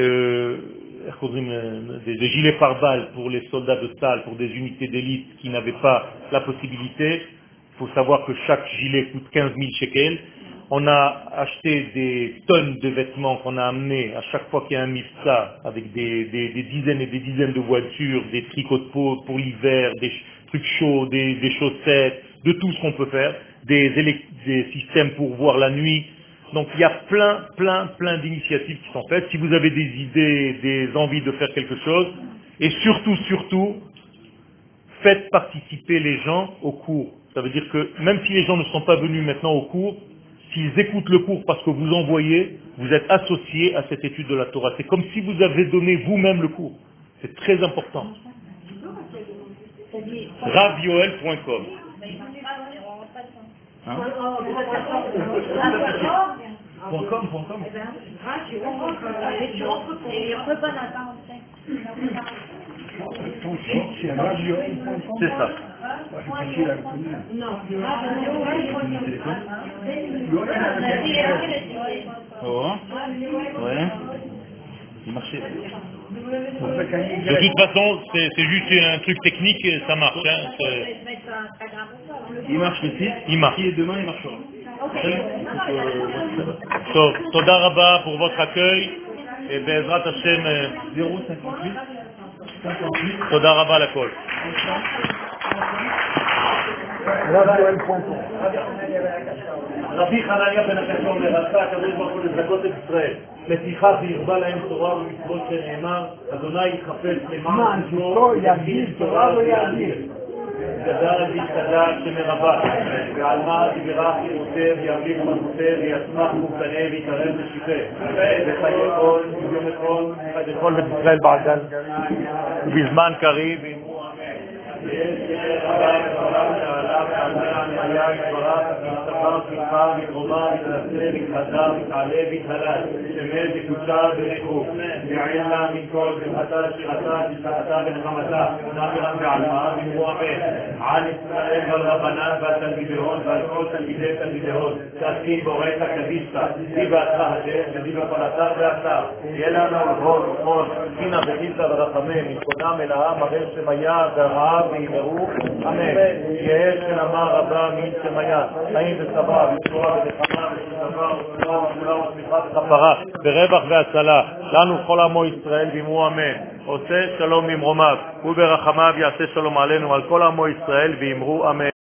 gilets pare-balles pour les soldats de salle, pour des unités d'élite qui n'avaient pas la possibilité. Il faut savoir que chaque gilet coûte 15 000 shekels. On a acheté des tonnes de vêtements qu'on a amenés à chaque fois qu'il y a un mifsa, avec des dizaines et des dizaines de voitures, des tricots de peau pour l'hiver, des trucs chauds, des chaussettes, de tout ce qu'on peut faire, des systèmes pour voir la nuit. Donc il y a plein d'initiatives qui sont faites. Si vous avez des idées, des envies de faire quelque chose, et surtout, faites participer les gens au cours. Ça veut dire que même si les gens ne sont pas venus maintenant au cours, s'ils écoutent le cours parce que vous envoyez, vous êtes associés à cette étude de la Torah. C'est comme si vous avez donné vous-même le cours. C'est très important. ravyoel.com. Hein? .com. Ton site, c'est ravyoel.com. C'est ça. C'est facile à retenir. Oh. Ouais. Il marchait. De toute façon, c'est juste un truc technique, et ça marche. Hein. Il marche le site. Il marche. Et demain il marchera. Toda Rabba pour votre accueil et Bezrat Hashem 058 58 Toda Rabba à la colle. ravyoel.com. רבי חנניה בן הקשון לרצה הקדוש ברוך הוא לזכות את ישראל. לפיכך ירבה להם תורה ומצוות שנאמר, אדוני יחפש למען שמו, יגדיל תורה ויאדיר. גדל ויתקדש שמרבה, ועל מה דיברה חירותי וימליך מלכותי וישמח מובטנה ויתערב לשיחה. וחיי כל, יום כל, חי כל בית ישראל בעגל, ובזמן קריב, ואמרו אמן. מתעבר שמחה ותרומה מתנשא מתחדה מתעלה מתהלל שמל וקדושה ונקוב יעלה מכל שמחתה שירתה תשחתה ונחמתה נאמרה ועלמה ואמרו אמן על ישראל ועל רבנן ועל תלמידיהון ועל כל תלמידיהון תעשי בורק קדישתא די בעתך השם ודי בפרתה ועתה יהיה לנו ולכל חינה וחיסה ורחמם מכונה מלאה מראה שמיה והרעב וימרו אמן יהיה שנמה רבה מן שמיה חיים וצבא ותורה ונחמה ושתבא ושתבא וצמיחה וכפרה ברווח והצלה לנו כל עמו ישראל ואמרו אמן עושה שלום ממרומיו וברחמיו יעשה שלום עלינו על כל עמו ישראל ואמרו אמן